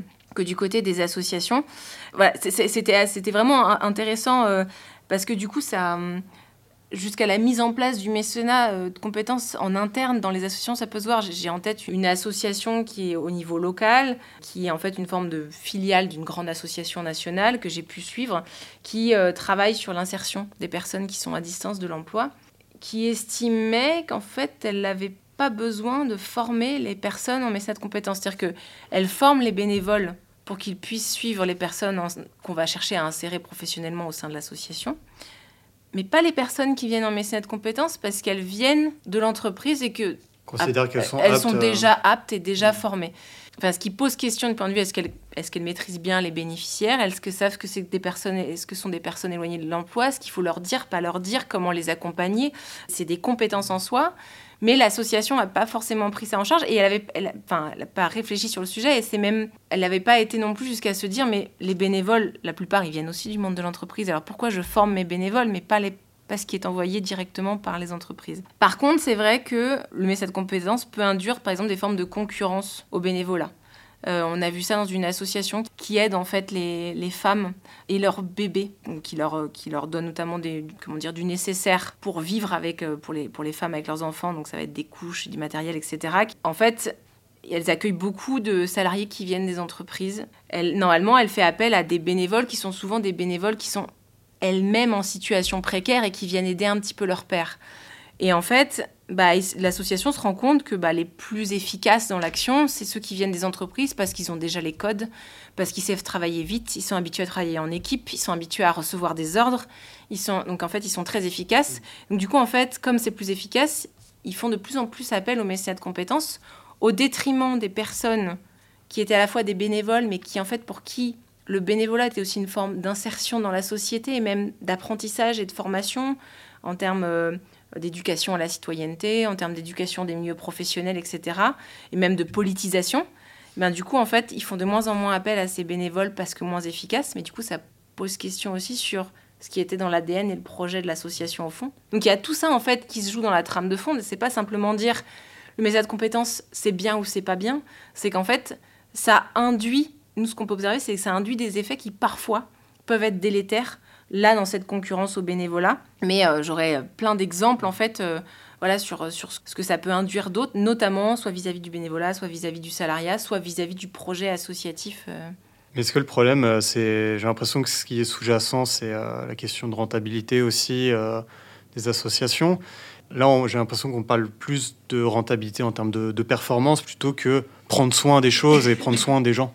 des associations. Voilà, c'était vraiment intéressant parce que du coup, ça... Jusqu'à la mise en place du mécénat de compétences en interne dans les associations, ça peut se voir. J'ai en tête une association qui est au niveau local, qui est en fait une forme de filiale d'une grande association nationale que j'ai pu suivre, qui travaille sur l'insertion des personnes qui sont à distance de l'emploi, qui estimait qu'en fait, elle n'avait pas besoin de former les personnes en mécénat de compétences. C'est-à-dire qu'elle forme les bénévoles pour qu'ils puissent suivre les personnes qu'on va chercher à insérer professionnellement au sein de l'association, mais pas les personnes qui viennent en mécénat de compétences parce qu'elles viennent de l'entreprise et que considère qu'elles sont elles sont déjà aptes et déjà formées. Enfin, ce qui pose question du point de vue, est-ce qu'elles maîtrisent bien les bénéficiaires? Est-ce qu'elles savent que est-ce que sont des personnes éloignées de l'emploi? Ce qu'il faut leur dire, pas leur dire, comment les accompagner. C'est des compétences en soi. Mais l'association n'a pas forcément pris ça en charge et elle n'a pas réfléchi sur le sujet. Et elle n'avait pas été non plus jusqu'à se dire, mais les bénévoles, la plupart, ils viennent aussi du monde de l'entreprise. Alors pourquoi je forme mes bénévoles, mais pas ce qui est envoyé directement par les entreprises? Par contre, c'est vrai que le mécénat de compétences peut induire, par exemple, des formes de concurrence au bénévolat. On a vu ça dans une association qui aide en fait les femmes et leurs bébés, donc qui leur donne notamment du nécessaire pour vivre pour les femmes avec leurs enfants. Donc ça va être des couches, du matériel, etc. En fait, elles accueillent beaucoup de salariés qui viennent des entreprises. Normalement, elle fait appel à des bénévoles qui sont souvent des bénévoles qui sont elles-mêmes en situation précaire et qui viennent aider un petit peu leur père. Et en fait, l'association se rend compte que les plus efficaces dans l'action, c'est ceux qui viennent des entreprises parce qu'ils ont déjà les codes, parce qu'ils savent travailler vite, ils sont habitués à travailler en équipe, ils sont habitués à recevoir des ordres. Donc en fait, ils sont très efficaces. Donc du coup, en fait, comme c'est plus efficace, ils font de plus en plus appel au mécénat de compétences au détriment des personnes qui étaient à la fois des bénévoles, mais qui en fait, pour qui le bénévolat était aussi une forme d'insertion dans la société et même d'apprentissage et de formation en termes d'éducation à la citoyenneté, en termes d'éducation des milieux professionnels, etc., et même de politisation. Du coup, en fait, ils font de moins en moins appel à ces bénévoles parce que moins efficaces, mais du coup, ça pose question aussi sur ce qui était dans l'ADN et le projet de l'association au fond. Donc il y a tout ça, en fait, qui se joue dans la trame de fond. C'est pas simplement dire le mécénat de compétences, c'est bien ou c'est pas bien. C'est qu'en fait, ça induit, nous, ce qu'on peut observer, c'est que ça induit des effets qui, parfois, peuvent être délétères, là, dans cette concurrence au bénévolat. Mais j'aurais plein d'exemples, en fait, sur ce que ça peut induire d'autres, notamment soit vis-à-vis du bénévolat, soit vis-à-vis du salariat, soit vis-à-vis du projet associatif. Est-ce que le problème, j'ai l'impression que ce qui est sous-jacent, c'est la question de rentabilité aussi des associations. Là, j'ai l'impression qu'on parle plus de rentabilité en termes de performance plutôt que prendre soin des choses et prendre soin des gens.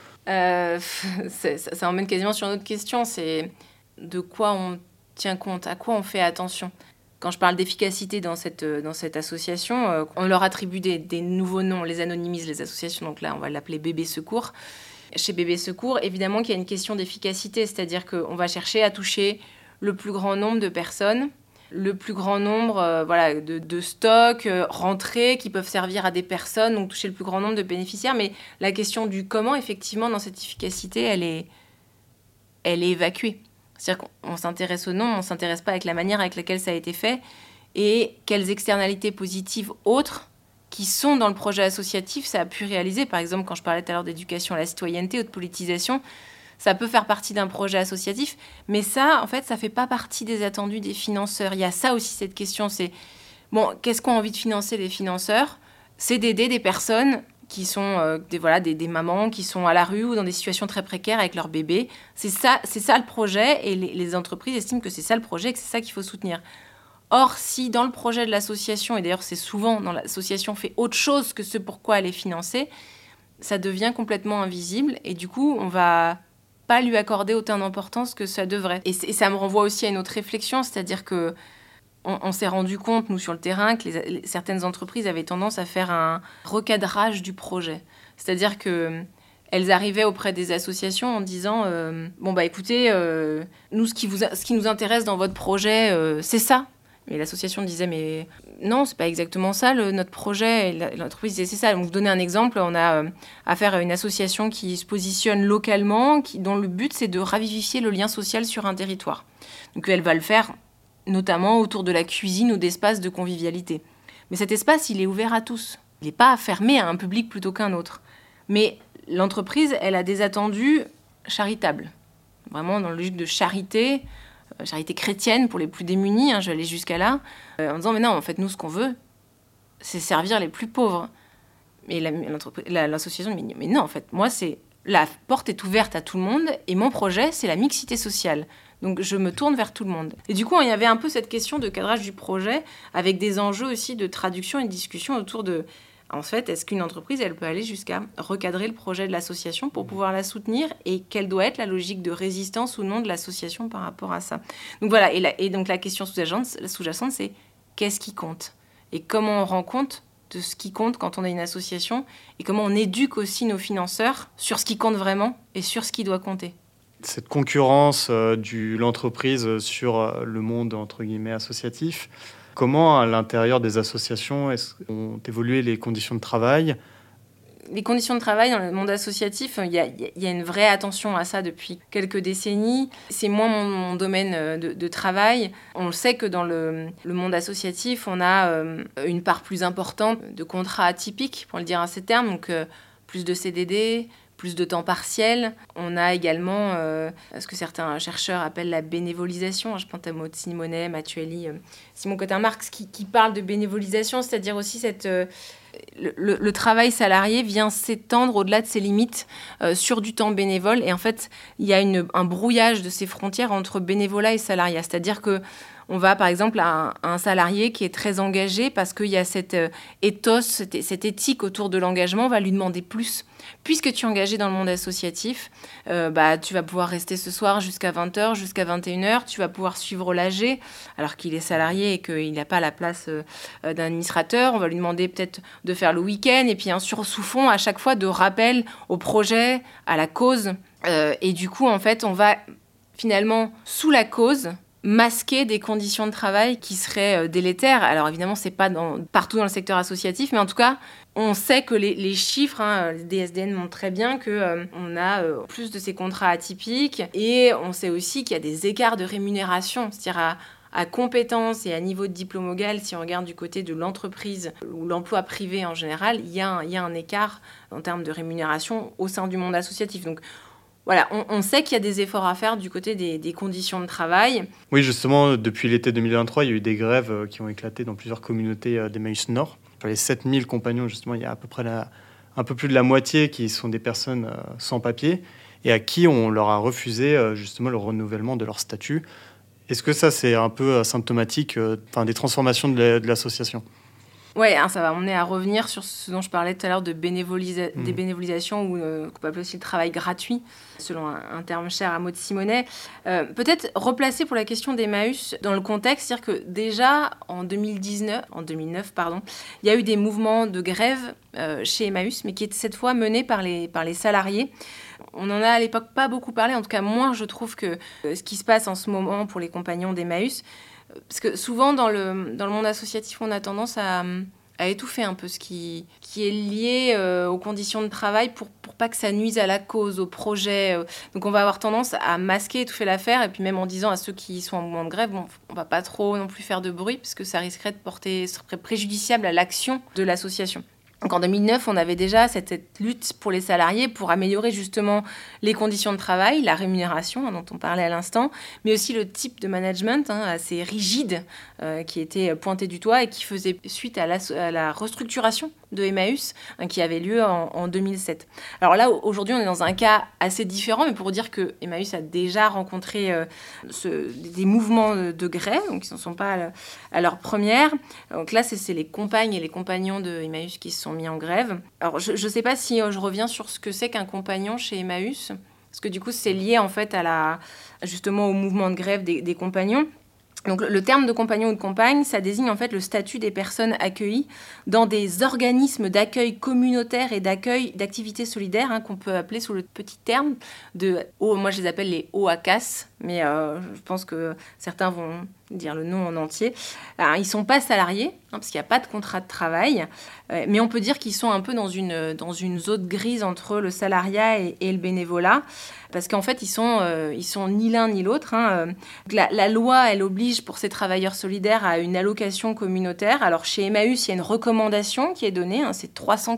Ça emmène quasiment sur une autre question, c'est de quoi on tient compte, à quoi on fait attention. Quand je parle d'efficacité dans cette association, on leur attribue des nouveaux noms, on les anonymise, les associations, donc là on va l'appeler Bébé Secours. Chez Bébé Secours, évidemment qu'il y a une question d'efficacité, c'est-à-dire qu'on va chercher à toucher le plus grand nombre de personnes, le plus grand nombre de stocks rentrés qui peuvent servir à des personnes, donc toucher le plus grand nombre de bénéficiaires. Mais la question du comment, effectivement, dans cette efficacité, elle est évacuée. C'est-à-dire qu'on s'intéresse au nom, on ne s'intéresse pas avec la manière avec laquelle ça a été fait et quelles externalités positives autres qui sont dans le projet associatif ça a pu réaliser. Par exemple, quand je parlais tout à l'heure d'éducation à la citoyenneté ou de politisation, ça peut faire partie d'un projet associatif, mais ça, en fait, ça ne fait pas partie des attendus des financeurs. Il y a ça aussi, cette question, c'est, qu'est-ce qu'ont envie de financer les financeurs? C'est d'aider des personnes qui sont des mamans qui sont à la rue ou dans des situations très précaires avec leurs bébés. C'est ça le projet, et les entreprises estiment que c'est ça le projet et que c'est ça qu'il faut soutenir. Or, si dans le projet de l'association, et d'ailleurs c'est souvent dans l'association fait autre chose que ce pourquoi elle est financée, ça devient complètement invisible, et du coup, on va pas lui accorder autant d'importance que ça devrait. Et ça me renvoie aussi à une autre réflexion, c'est-à-dire que on s'est rendu compte, nous, sur le terrain, que certaines entreprises avaient tendance à faire un recadrage du projet. C'est-à-dire que elles arrivaient auprès des associations en disant écoutez, nous, ce qui nous intéresse dans votre projet, c'est ça. Et l'association disait mais non, c'est pas exactement ça notre projet. Et l'entreprise disait c'est ça. Donc, je vous donner un exemple, on a affaire à une association qui se positionne localement, dont le but c'est de ravivifier le lien social sur un territoire. Donc elle va le faire notamment autour de la cuisine ou d'espaces de convivialité. Mais cet espace, il est ouvert à tous. Il n'est pas fermé à un public plutôt qu'un autre. Mais l'entreprise, elle a des attendus charitables. Vraiment dans le logique de charité chrétienne pour les plus démunis, je vais aller jusqu'à là, en disant, mais non, en fait, nous, ce qu'on veut, c'est servir les plus pauvres. Et l'association me dit, mais non, en fait, moi, la porte est ouverte à tout le monde, et mon projet, c'est la mixité sociale. Donc, je me tourne vers tout le monde. Et du coup, il y avait un peu cette question de cadrage du projet, avec des enjeux aussi de traduction et de discussion autour de... En fait, est-ce qu'une entreprise, elle peut aller jusqu'à recadrer le projet de l'association pour pouvoir la soutenir, et quelle doit être la logique de résistance ou non de l'association par rapport à ça. Donc voilà, et donc la question sous-jacente, c'est qu'est-ce qui compte ? Et comment on rend compte de ce qui compte quand on a une association, et comment on éduque aussi nos financeurs sur ce qui compte vraiment et sur ce qui doit compter. Cette concurrence de l'entreprise sur le monde, entre guillemets, associatif, comment, à l'intérieur des associations, ont évolué les conditions de travail ? Les conditions de travail dans le monde associatif, il y a une vraie attention à ça depuis quelques décennies. C'est moins mon domaine de travail. On le sait que dans le monde associatif, on a une part plus importante de contrats atypiques, pour le dire à ces termes, donc plus de CDD, plus de temps partiel. On a également ce que certains chercheurs appellent la bénévolisation. Je pense à Maud Simonet, Mathieu Simon Cotin-Marx qui parlent de bénévolisation, c'est-à-dire aussi le travail salarié vient s'étendre au-delà de ses limites sur du temps bénévole. Et en fait, il y a un brouillage de ces frontières entre bénévolat et salariat. C'est-à-dire que on va, par exemple, à un salarié qui est très engagé parce qu'il y a cet ethos, cette éthique autour de l'engagement, on va lui demander plus. Puisque tu es engagé dans le monde associatif, tu vas pouvoir rester ce soir jusqu'à 20h, jusqu'à 21h, tu vas pouvoir suivre l'AG, alors qu'il est salarié et qu'il n'a pas la place d'un administrateur. On va lui demander peut-être de faire le week-end, et puis sous fond, à chaque fois, de rappel au projet, à la cause. Et du coup, en fait, on va finalement, sous la cause, masquer des conditions de travail qui seraient délétères. Alors évidemment, c'est pas partout dans le secteur associatif, mais en tout cas, on sait que les chiffres, les DSDN montrent très bien qu'on a plus de ces contrats atypiques, et on sait aussi qu'il y a des écarts de rémunération, c'est-à-dire à compétences et à niveau de diplôme égal. Si on regarde du côté de l'entreprise ou l'emploi privé en général, il y a un écart en termes de rémunération au sein du monde associatif. Donc voilà, on sait qu'il y a des efforts à faire du côté des conditions de travail. Oui, justement, depuis l'été 2023, il y a eu des grèves qui ont éclaté dans plusieurs communautés d'Emmaüs Nord. Sur les 7000 compagnons, justement, il y a à peu près un peu plus de la moitié qui sont des personnes sans papier et à qui on leur a refusé justement le renouvellement de leur statut. Est-ce que ça, c'est un peu symptomatique des transformations de l'association ? Oui, ça va m'emmener à revenir sur ce dont je parlais tout à l'heure des bénévolisations, ou qu'on peut appeler aussi le travail gratuit, selon un terme cher à Maud Simonet. Peut-être replacer pour la question d'Emmaüs dans le contexte, c'est-à-dire que déjà en 2009, il y a eu des mouvements de grève chez Emmaüs, mais qui étaient cette fois menés par les salariés. On n'en a à l'époque pas beaucoup parlé, en tout cas moins je trouve que ce qui se passe en ce moment pour les compagnons d'Emmaüs. Parce que souvent, dans le monde associatif, on a tendance à étouffer un peu ce qui est lié aux conditions de travail pour pas que ça nuise à la cause, au projet. Donc, on va avoir tendance à masquer, étouffer l'affaire, et puis même en disant à ceux qui sont en mouvement de grève, on va pas trop non plus faire de bruit, parce que ça risquerait de serait préjudiciable à l'action de l'association. Donc en 2009, on avait déjà cette lutte pour les salariés pour améliorer justement les conditions de travail, la rémunération dont on parlait à l'instant, mais aussi le type de management assez rigide qui était pointé du doigt et qui faisait suite à la restructuration de Emmaüs qui avait lieu en 2007. Alors là, aujourd'hui, on est dans un cas assez différent, mais pour dire que Emmaüs a déjà rencontré des mouvements de grève, donc ils ne sont pas à leur première. Donc là, c'est les compagnes et les compagnons de Emmaüs qui se sont mis en grève. Alors, je ne sais pas si je reviens sur ce que c'est qu'un compagnon chez Emmaüs, parce que du coup, c'est lié en fait justement au mouvement de grève des compagnons. Donc le terme de compagnon ou de compagne, ça désigne en fait le statut des personnes accueillies dans des organismes d'accueil communautaire et d'activités solidaires, qu'on peut appeler sous le petit terme de, moi je les appelle les OACAS, mais je pense que certains vont dire le nom en entier. Alors, ils ne sont pas salariés, parce qu'il n'y a pas de contrat de travail, mais on peut dire qu'ils sont un peu dans une zone grise entre le salariat et le bénévolat, parce qu'en fait, ils sont ni l'un ni l'autre. La loi, elle oblige pour ces travailleurs solidaires à une allocation communautaire. Alors, chez Emmaüs, il y a une recommandation qui est donnée, c'est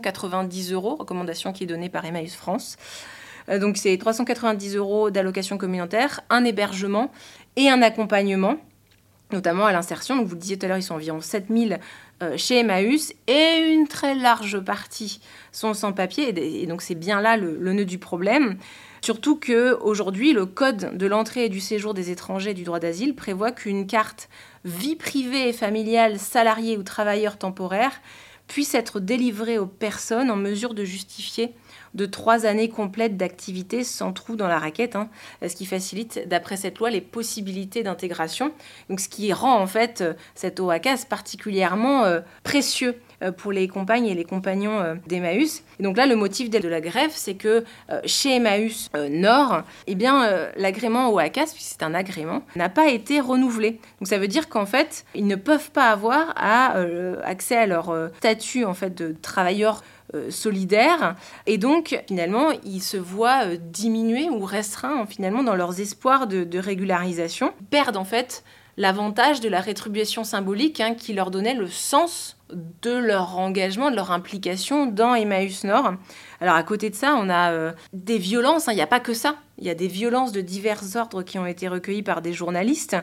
390 €, recommandation qui est donnée par Emmaüs France. Donc, c'est 390 € d'allocation communautaire, un hébergement et un accompagnement, notamment à l'insertion. Donc, vous le disiez tout à l'heure, ils sont environ 7000 chez Emmaüs, et une très large partie sont sans papier. Et donc, c'est bien là le nœud du problème. Surtout qu'aujourd'hui, le Code de l'entrée et du séjour des étrangers et du droit d'asile prévoit qu'une carte vie privée et familiale, salarié ou travailleur temporaire puisse être délivrée aux personnes en mesure de justifier de 3 années complètes d'activité sans trou dans la raquette, ce qui facilite, d'après cette loi, les possibilités d'intégration. Donc, ce qui rend en fait cette OACAS particulièrement précieux pour les compagnes et les compagnons d'Emmaüs. Et donc là, le motif de la grève, c'est que chez Emmaüs Nord, l'agrément OACAS, puisque c'est un agrément, n'a pas été renouvelé. Donc ça veut dire qu'en fait, ils ne peuvent pas avoir accès à leur statut en fait de travailleurs solidaires, et donc finalement ils se voient diminuer ou restreints finalement dans leurs espoirs de régularisation. Ils perdent en fait l'avantage de la rétribution symbolique qui leur donnait le sens de leur engagement, de leur implication dans Emmaüs Nord. Alors à côté de ça, on a des violences, il n'y a pas que ça. Il y a des violences de divers ordres qui ont été recueillies par des journalistes,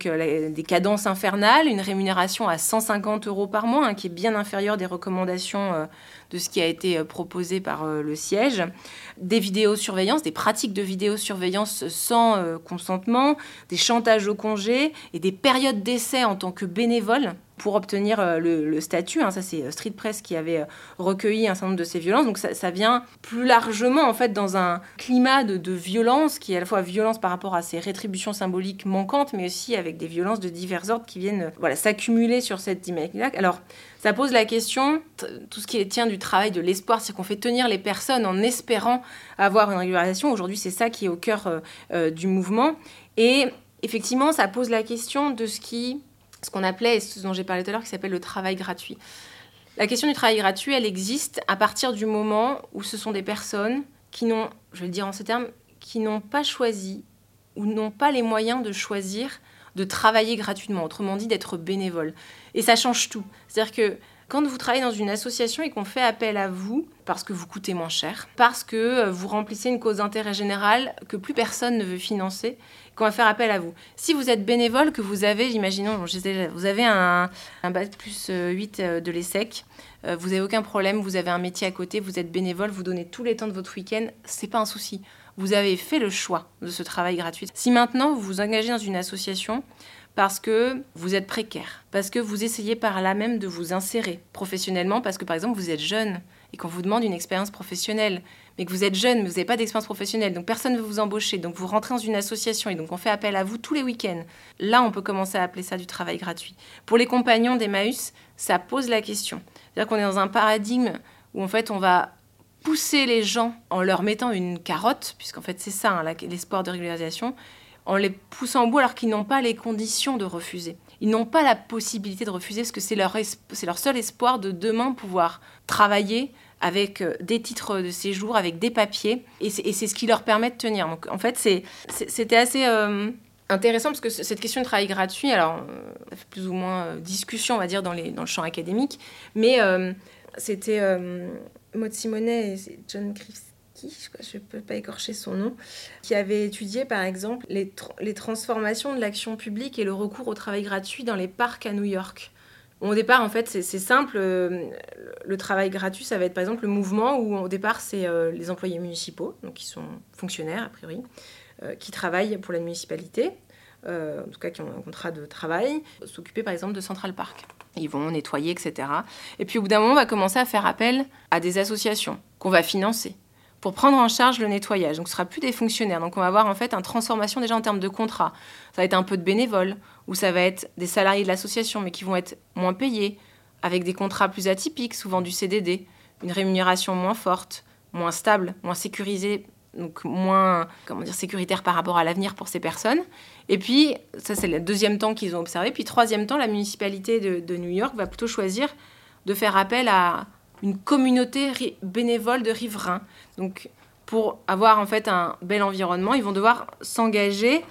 des cadences infernales, une rémunération à 150 € par mois, qui est bien inférieure des recommandations de ce qui a été proposé par le siège, des vidéosurveillances, des pratiques de vidéosurveillance sans consentement, des chantages au congé et des périodes d'essai en tant que bénévole pour obtenir le statut. Ça, c'est Street Press qui avait recueilli un certain nombre de ces violences. Donc ça vient plus largement en fait dans un climat de violence qui est à la fois violence par rapport à ces rétributions symboliques manquantes, mais aussi avec des violences de divers ordres qui viennent s'accumuler sur cette dynamique-là. Alors ça pose la question, tout ce qui tient du travail de l'espoir, c'est qu'on fait tenir les personnes en espérant avoir une régularisation. Aujourd'hui, c'est ça qui est au cœur du mouvement. Et effectivement, ça pose la question de ce qu'on appelait, et ce dont j'ai parlé tout à l'heure, qui s'appelle le travail gratuit. La question du travail gratuit, elle existe à partir du moment où ce sont des personnes qui n'ont, je vais le dire en ces termes, qui n'ont pas choisi ou n'ont pas les moyens de choisir de travailler gratuitement, autrement dit d'être bénévole. Et ça change tout. C'est-à-dire que quand vous travaillez dans une association et qu'on fait appel à vous, parce que vous coûtez moins cher, parce que vous remplissez une cause d'intérêt général que plus personne ne veut financer, qu'on va faire appel à vous. Si vous êtes bénévole, que vous avez, imaginons, vous avez un bac plus 8 de l'ESSEC, vous n'avez aucun problème, vous avez un métier à côté, vous êtes bénévole, vous donnez tous les temps de votre week-end, c'est pas un souci. Vous avez fait le choix de ce travail gratuit. Si maintenant vous vous engagez dans une association parce que vous êtes précaire, parce que vous essayez par là même de vous insérer professionnellement, parce que par exemple vous êtes jeune et qu'on vous demande une expérience professionnelle, mais que vous êtes jeune, mais vous n'avez pas d'expérience professionnelle, donc personne ne veut vous embaucher, donc vous rentrez dans une association et donc on fait appel à vous tous les week-ends. Là, on peut commencer à appeler ça du travail gratuit. Pour les compagnons d'Emmaüs, ça pose la question. C'est-à-dire qu'on est dans un paradigme où en fait on va pousser les gens en leur mettant une carotte, puisqu'en fait c'est ça, l'espoir de régularisation, en les poussant au bout alors qu'ils n'ont pas les conditions de refuser. Ils n'ont pas la possibilité de refuser parce que c'est leur seul espoir de demain pouvoir travailler avec des titres de séjour, avec des papiers, et c'est ce qui leur permet de tenir. Donc en fait, c'était assez intéressant parce que cette question de travail gratuit, alors ça fait plus ou moins discussion, on va dire, dans le champ académique, mais c'était Maud Simonet et John Krivsky, je ne peux pas écorcher son nom, qui avait étudié par exemple les transformations de l'action publique et le recours au travail gratuit dans les parcs à New York. Bon, au départ, en fait, c'est simple. Le travail gratuit, ça va être par exemple le mouvement où au départ, c'est les employés municipaux, donc qui sont fonctionnaires a priori, qui travaillent pour la municipalité, en tout cas qui ont un contrat de travail, s'occuper par exemple de Central Park. Ils vont nettoyer, etc. Et puis au bout d'un moment, on va commencer à faire appel à des associations qu'on va financer pour prendre en charge le nettoyage. Donc, ce ne sera plus des fonctionnaires. Donc, on va avoir en fait une transformation déjà en termes de contrat. Ça va être un peu de bénévoles, ou ça va être des salariés de l'association, mais qui vont être moins payés, avec des contrats plus atypiques, souvent du CDD, une rémunération moins forte, moins stable, moins sécurisée, donc moins sécuritaire par rapport à l'avenir pour ces personnes. Et puis, ça c'est le deuxième temps qu'ils ont observé. Puis troisième temps, la municipalité de New York va plutôt choisir de faire appel à une communauté bénévole de riverains. Donc, pour avoir en fait un bel environnement, ils vont devoir s'engager.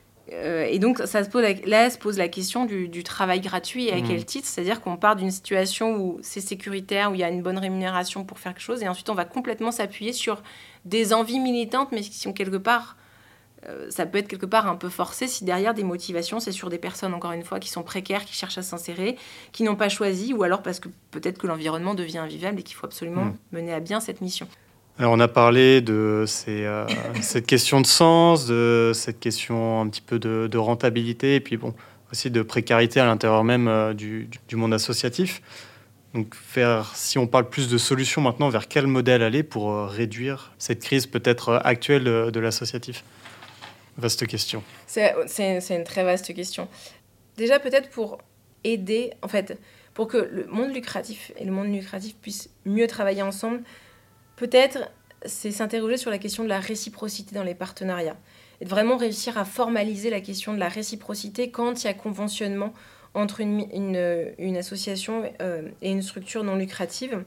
Et donc, se pose la question du travail gratuit et à quel titre. C'est-à-dire qu'on part d'une situation où c'est sécuritaire, où il y a une bonne rémunération pour faire quelque chose, et ensuite on va complètement s'appuyer sur des envies militantes, mais qui sont quelque part, ça peut être quelque part un peu forcé si derrière des motivations, c'est sur des personnes, encore une fois, qui sont précaires, qui cherchent à s'insérer, qui n'ont pas choisi, ou alors parce que peut-être que l'environnement devient invivable et qu'il faut absolument mener à bien cette mission. Alors on a parlé de cette question de sens, de cette question un petit peu de rentabilité, et puis bon, aussi de précarité à l'intérieur même du monde associatif. Donc si on parle plus de solutions maintenant, vers quel modèle aller pour réduire cette crise peut-être actuelle de l'associatif ? Vaste question. C'est une très vaste question. Déjà peut-être pour aider, en fait, pour que le monde lucratif et le monde lucratif puissent mieux travailler ensemble, peut-être, c'est s'interroger sur la question de la réciprocité dans les partenariats. Et de vraiment réussir à formaliser la question de la réciprocité quand il y a conventionnement entre une association et une structure non lucrative,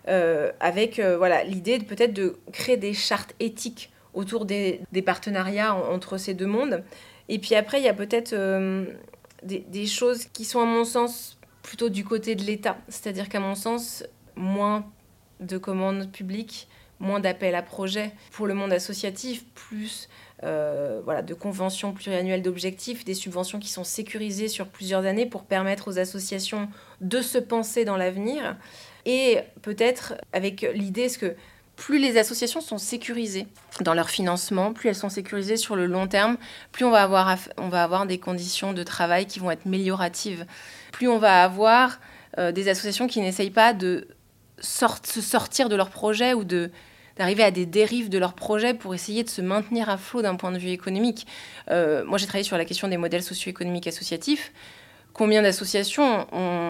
avec l'idée peut-être de créer des chartes éthiques autour des partenariats entre ces deux mondes. Et puis après, il y a peut-être des choses qui sont, à mon sens, plutôt du côté de l'État. C'est-à-dire qu'à mon sens, moins de commandes publiques, moins d'appels à projets pour le monde associatif, plus de conventions pluriannuelles d'objectifs, des subventions qui sont sécurisées sur plusieurs années pour permettre aux associations de se penser dans l'avenir. Et peut-être avec l'idée que plus les associations sont sécurisées dans leur financement, plus elles sont sécurisées sur le long terme, plus on va avoir des conditions de travail qui vont être amélioratives. Plus on va avoir des associations qui n'essayent pas de se sortir de leur projet ou d'arriver à des dérives de leur projet pour essayer de se maintenir à flot d'un point de vue économique. Moi, j'ai travaillé sur la question des modèles socio-économiques associatifs. Combien d'associations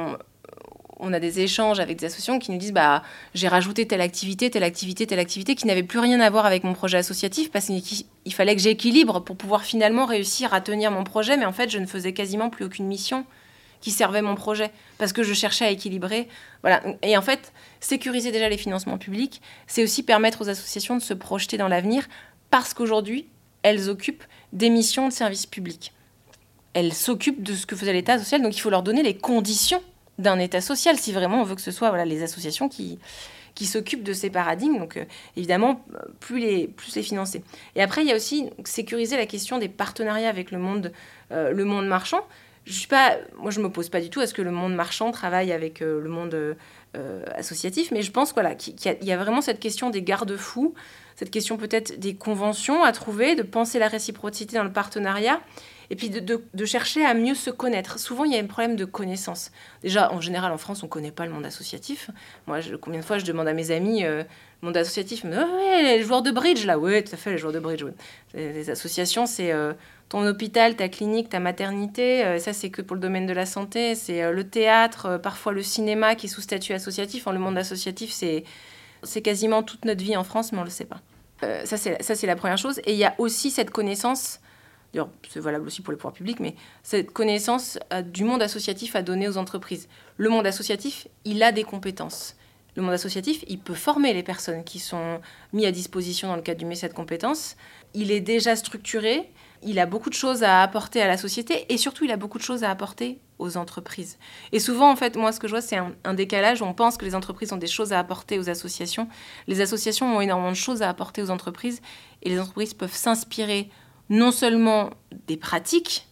on a des échanges avec des associations qui nous disent j'ai rajouté telle activité qui n'avait plus rien à voir avec mon projet associatif parce qu'il fallait que j'équilibre pour pouvoir finalement réussir à tenir mon projet, mais en fait, je ne faisais quasiment plus aucune mission qui servait mon projet, parce que je cherchais à équilibrer. Voilà. Et en fait, sécuriser déjà les financements publics, c'est aussi permettre aux associations de se projeter dans l'avenir, parce qu'aujourd'hui, elles occupent des missions de service public. Elles s'occupent de ce que faisait l'État social, donc il faut leur donner les conditions d'un État social, si vraiment on veut que ce soit les associations qui s'occupent de ces paradigmes. Donc évidemment, plus les financer. Et après, il y a aussi sécuriser la question des partenariats avec le monde marchand. Moi, je ne m'oppose pas du tout à ce que le monde marchand travaille avec le monde associatif, mais je pense qu'il y a vraiment cette question des garde-fous, cette question peut-être des conventions à trouver, de penser la réciprocité dans le partenariat, et puis de chercher à mieux se connaître. Souvent, il y a un problème de connaissance. Déjà, en général, en France, on ne connaît pas le monde associatif. Moi, combien de fois je demande à mes amis, le monde associatif, ils me disent « ouais, les joueurs de bridge, là !» Oui, tout à fait, les joueurs de bridge. Ouais. Les associations, c'est ton hôpital, ta clinique, ta maternité. Ça, c'est que pour le domaine de la santé. C'est le théâtre, parfois le cinéma qui est sous statut associatif. Le monde associatif, c'est quasiment toute notre vie en France, mais on ne le sait pas. Ça, c'est la première chose. Et il y a aussi cette connaissance... D'ailleurs, c'est valable aussi pour les pouvoirs publics, mais cette connaissance du monde associatif à donner aux entreprises. Le monde associatif, il a des compétences. Le monde associatif, il peut former les personnes qui sont mises à disposition dans le cadre du MECET de compétences. Il est déjà structuré, il a beaucoup de choses à apporter à la société et surtout, il a beaucoup de choses à apporter aux entreprises. Et souvent, en fait, moi, ce que je vois, c'est un décalage. On pense que les entreprises ont des choses à apporter aux associations. Les associations ont énormément de choses à apporter aux entreprises et les entreprises peuvent s'inspirer non seulement des pratiques,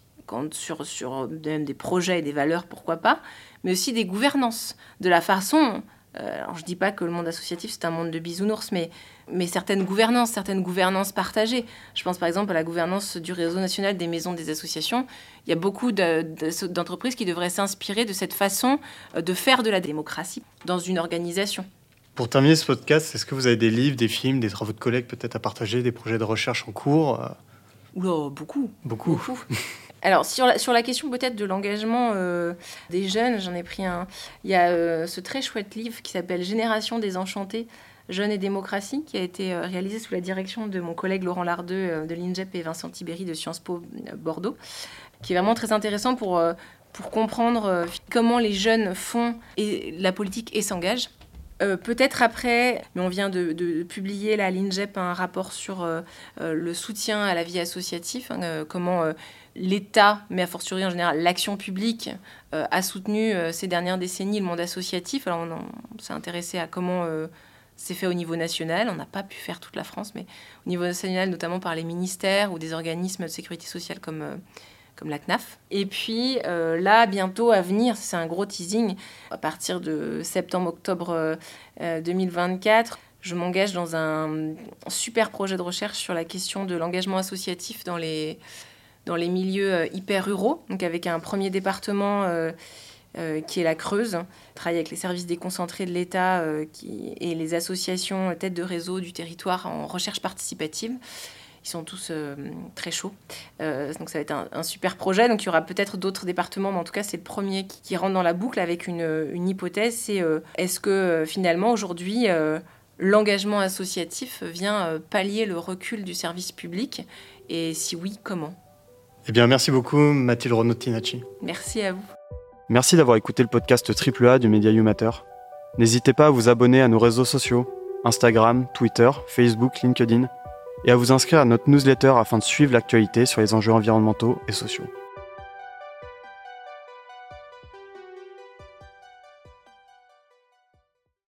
sur même des projets et des valeurs, pourquoi pas, mais aussi des gouvernances, de la façon... alors je ne dis pas que le monde associatif, c'est un monde de bisounours, mais certaines gouvernances partagées. Je pense par exemple à la gouvernance du réseau national des maisons des associations. Il y a beaucoup d'entreprises qui devraient s'inspirer de cette façon de faire de la démocratie dans une organisation. Pour terminer ce podcast, est-ce que vous avez des livres, des films, des travaux de collègues peut-être à partager, des projets de recherche en cours? Oula, beaucoup. Beaucoup. Alors, sur la question peut-être de l'engagement des jeunes, j'en ai pris un. Il y a ce très chouette livre qui s'appelle « Génération désenchantée, jeunes et démocratie » qui a été réalisé sous la direction de mon collègue Laurent Lardeux de l'INJEP et Vincent Tibéry de Sciences Po Bordeaux, qui est vraiment très intéressant pour comprendre comment les jeunes font et la politique et s'engagent. Peut-être après, mais on vient de publier à l'INJEP un rapport sur le soutien à la vie associative, comment l'État, mais a fortiori en général l'action publique, a soutenu ces dernières décennies le monde associatif. Alors on s'est intéressé à comment c'est fait au niveau national. On n'a pas pu faire toute la France, mais au niveau national, notamment par les ministères ou des organismes de sécurité sociale comme la CNAF. Et puis là, bientôt à venir, c'est un gros teasing, à partir de septembre-octobre 2024, je m'engage dans un super projet de recherche sur la question de l'engagement associatif dans les milieux hyper ruraux, donc avec un premier département qui est la Creuse. Je travaille avec les services déconcentrés de l'État et les associations têtes de réseau du territoire en recherche participative. Ils sont tous très chauds. Donc ça va être un super projet. Donc il y aura peut-être d'autres départements, mais en tout cas, c'est le premier qui rentre dans la boucle avec une hypothèse. C'est est-ce que finalement, aujourd'hui, l'engagement associatif vient pallier le recul du service public? Et si oui, comment? Eh bien, merci beaucoup, Mathilde Renaud-Tinacci. Merci à vous. Merci d'avoir écouté le podcast AAA du Média Humateur. N'hésitez pas à vous abonner à nos réseaux sociaux, Instagram, Twitter, Facebook, LinkedIn, et à vous inscrire à notre newsletter afin de suivre l'actualité sur les enjeux environnementaux et sociaux.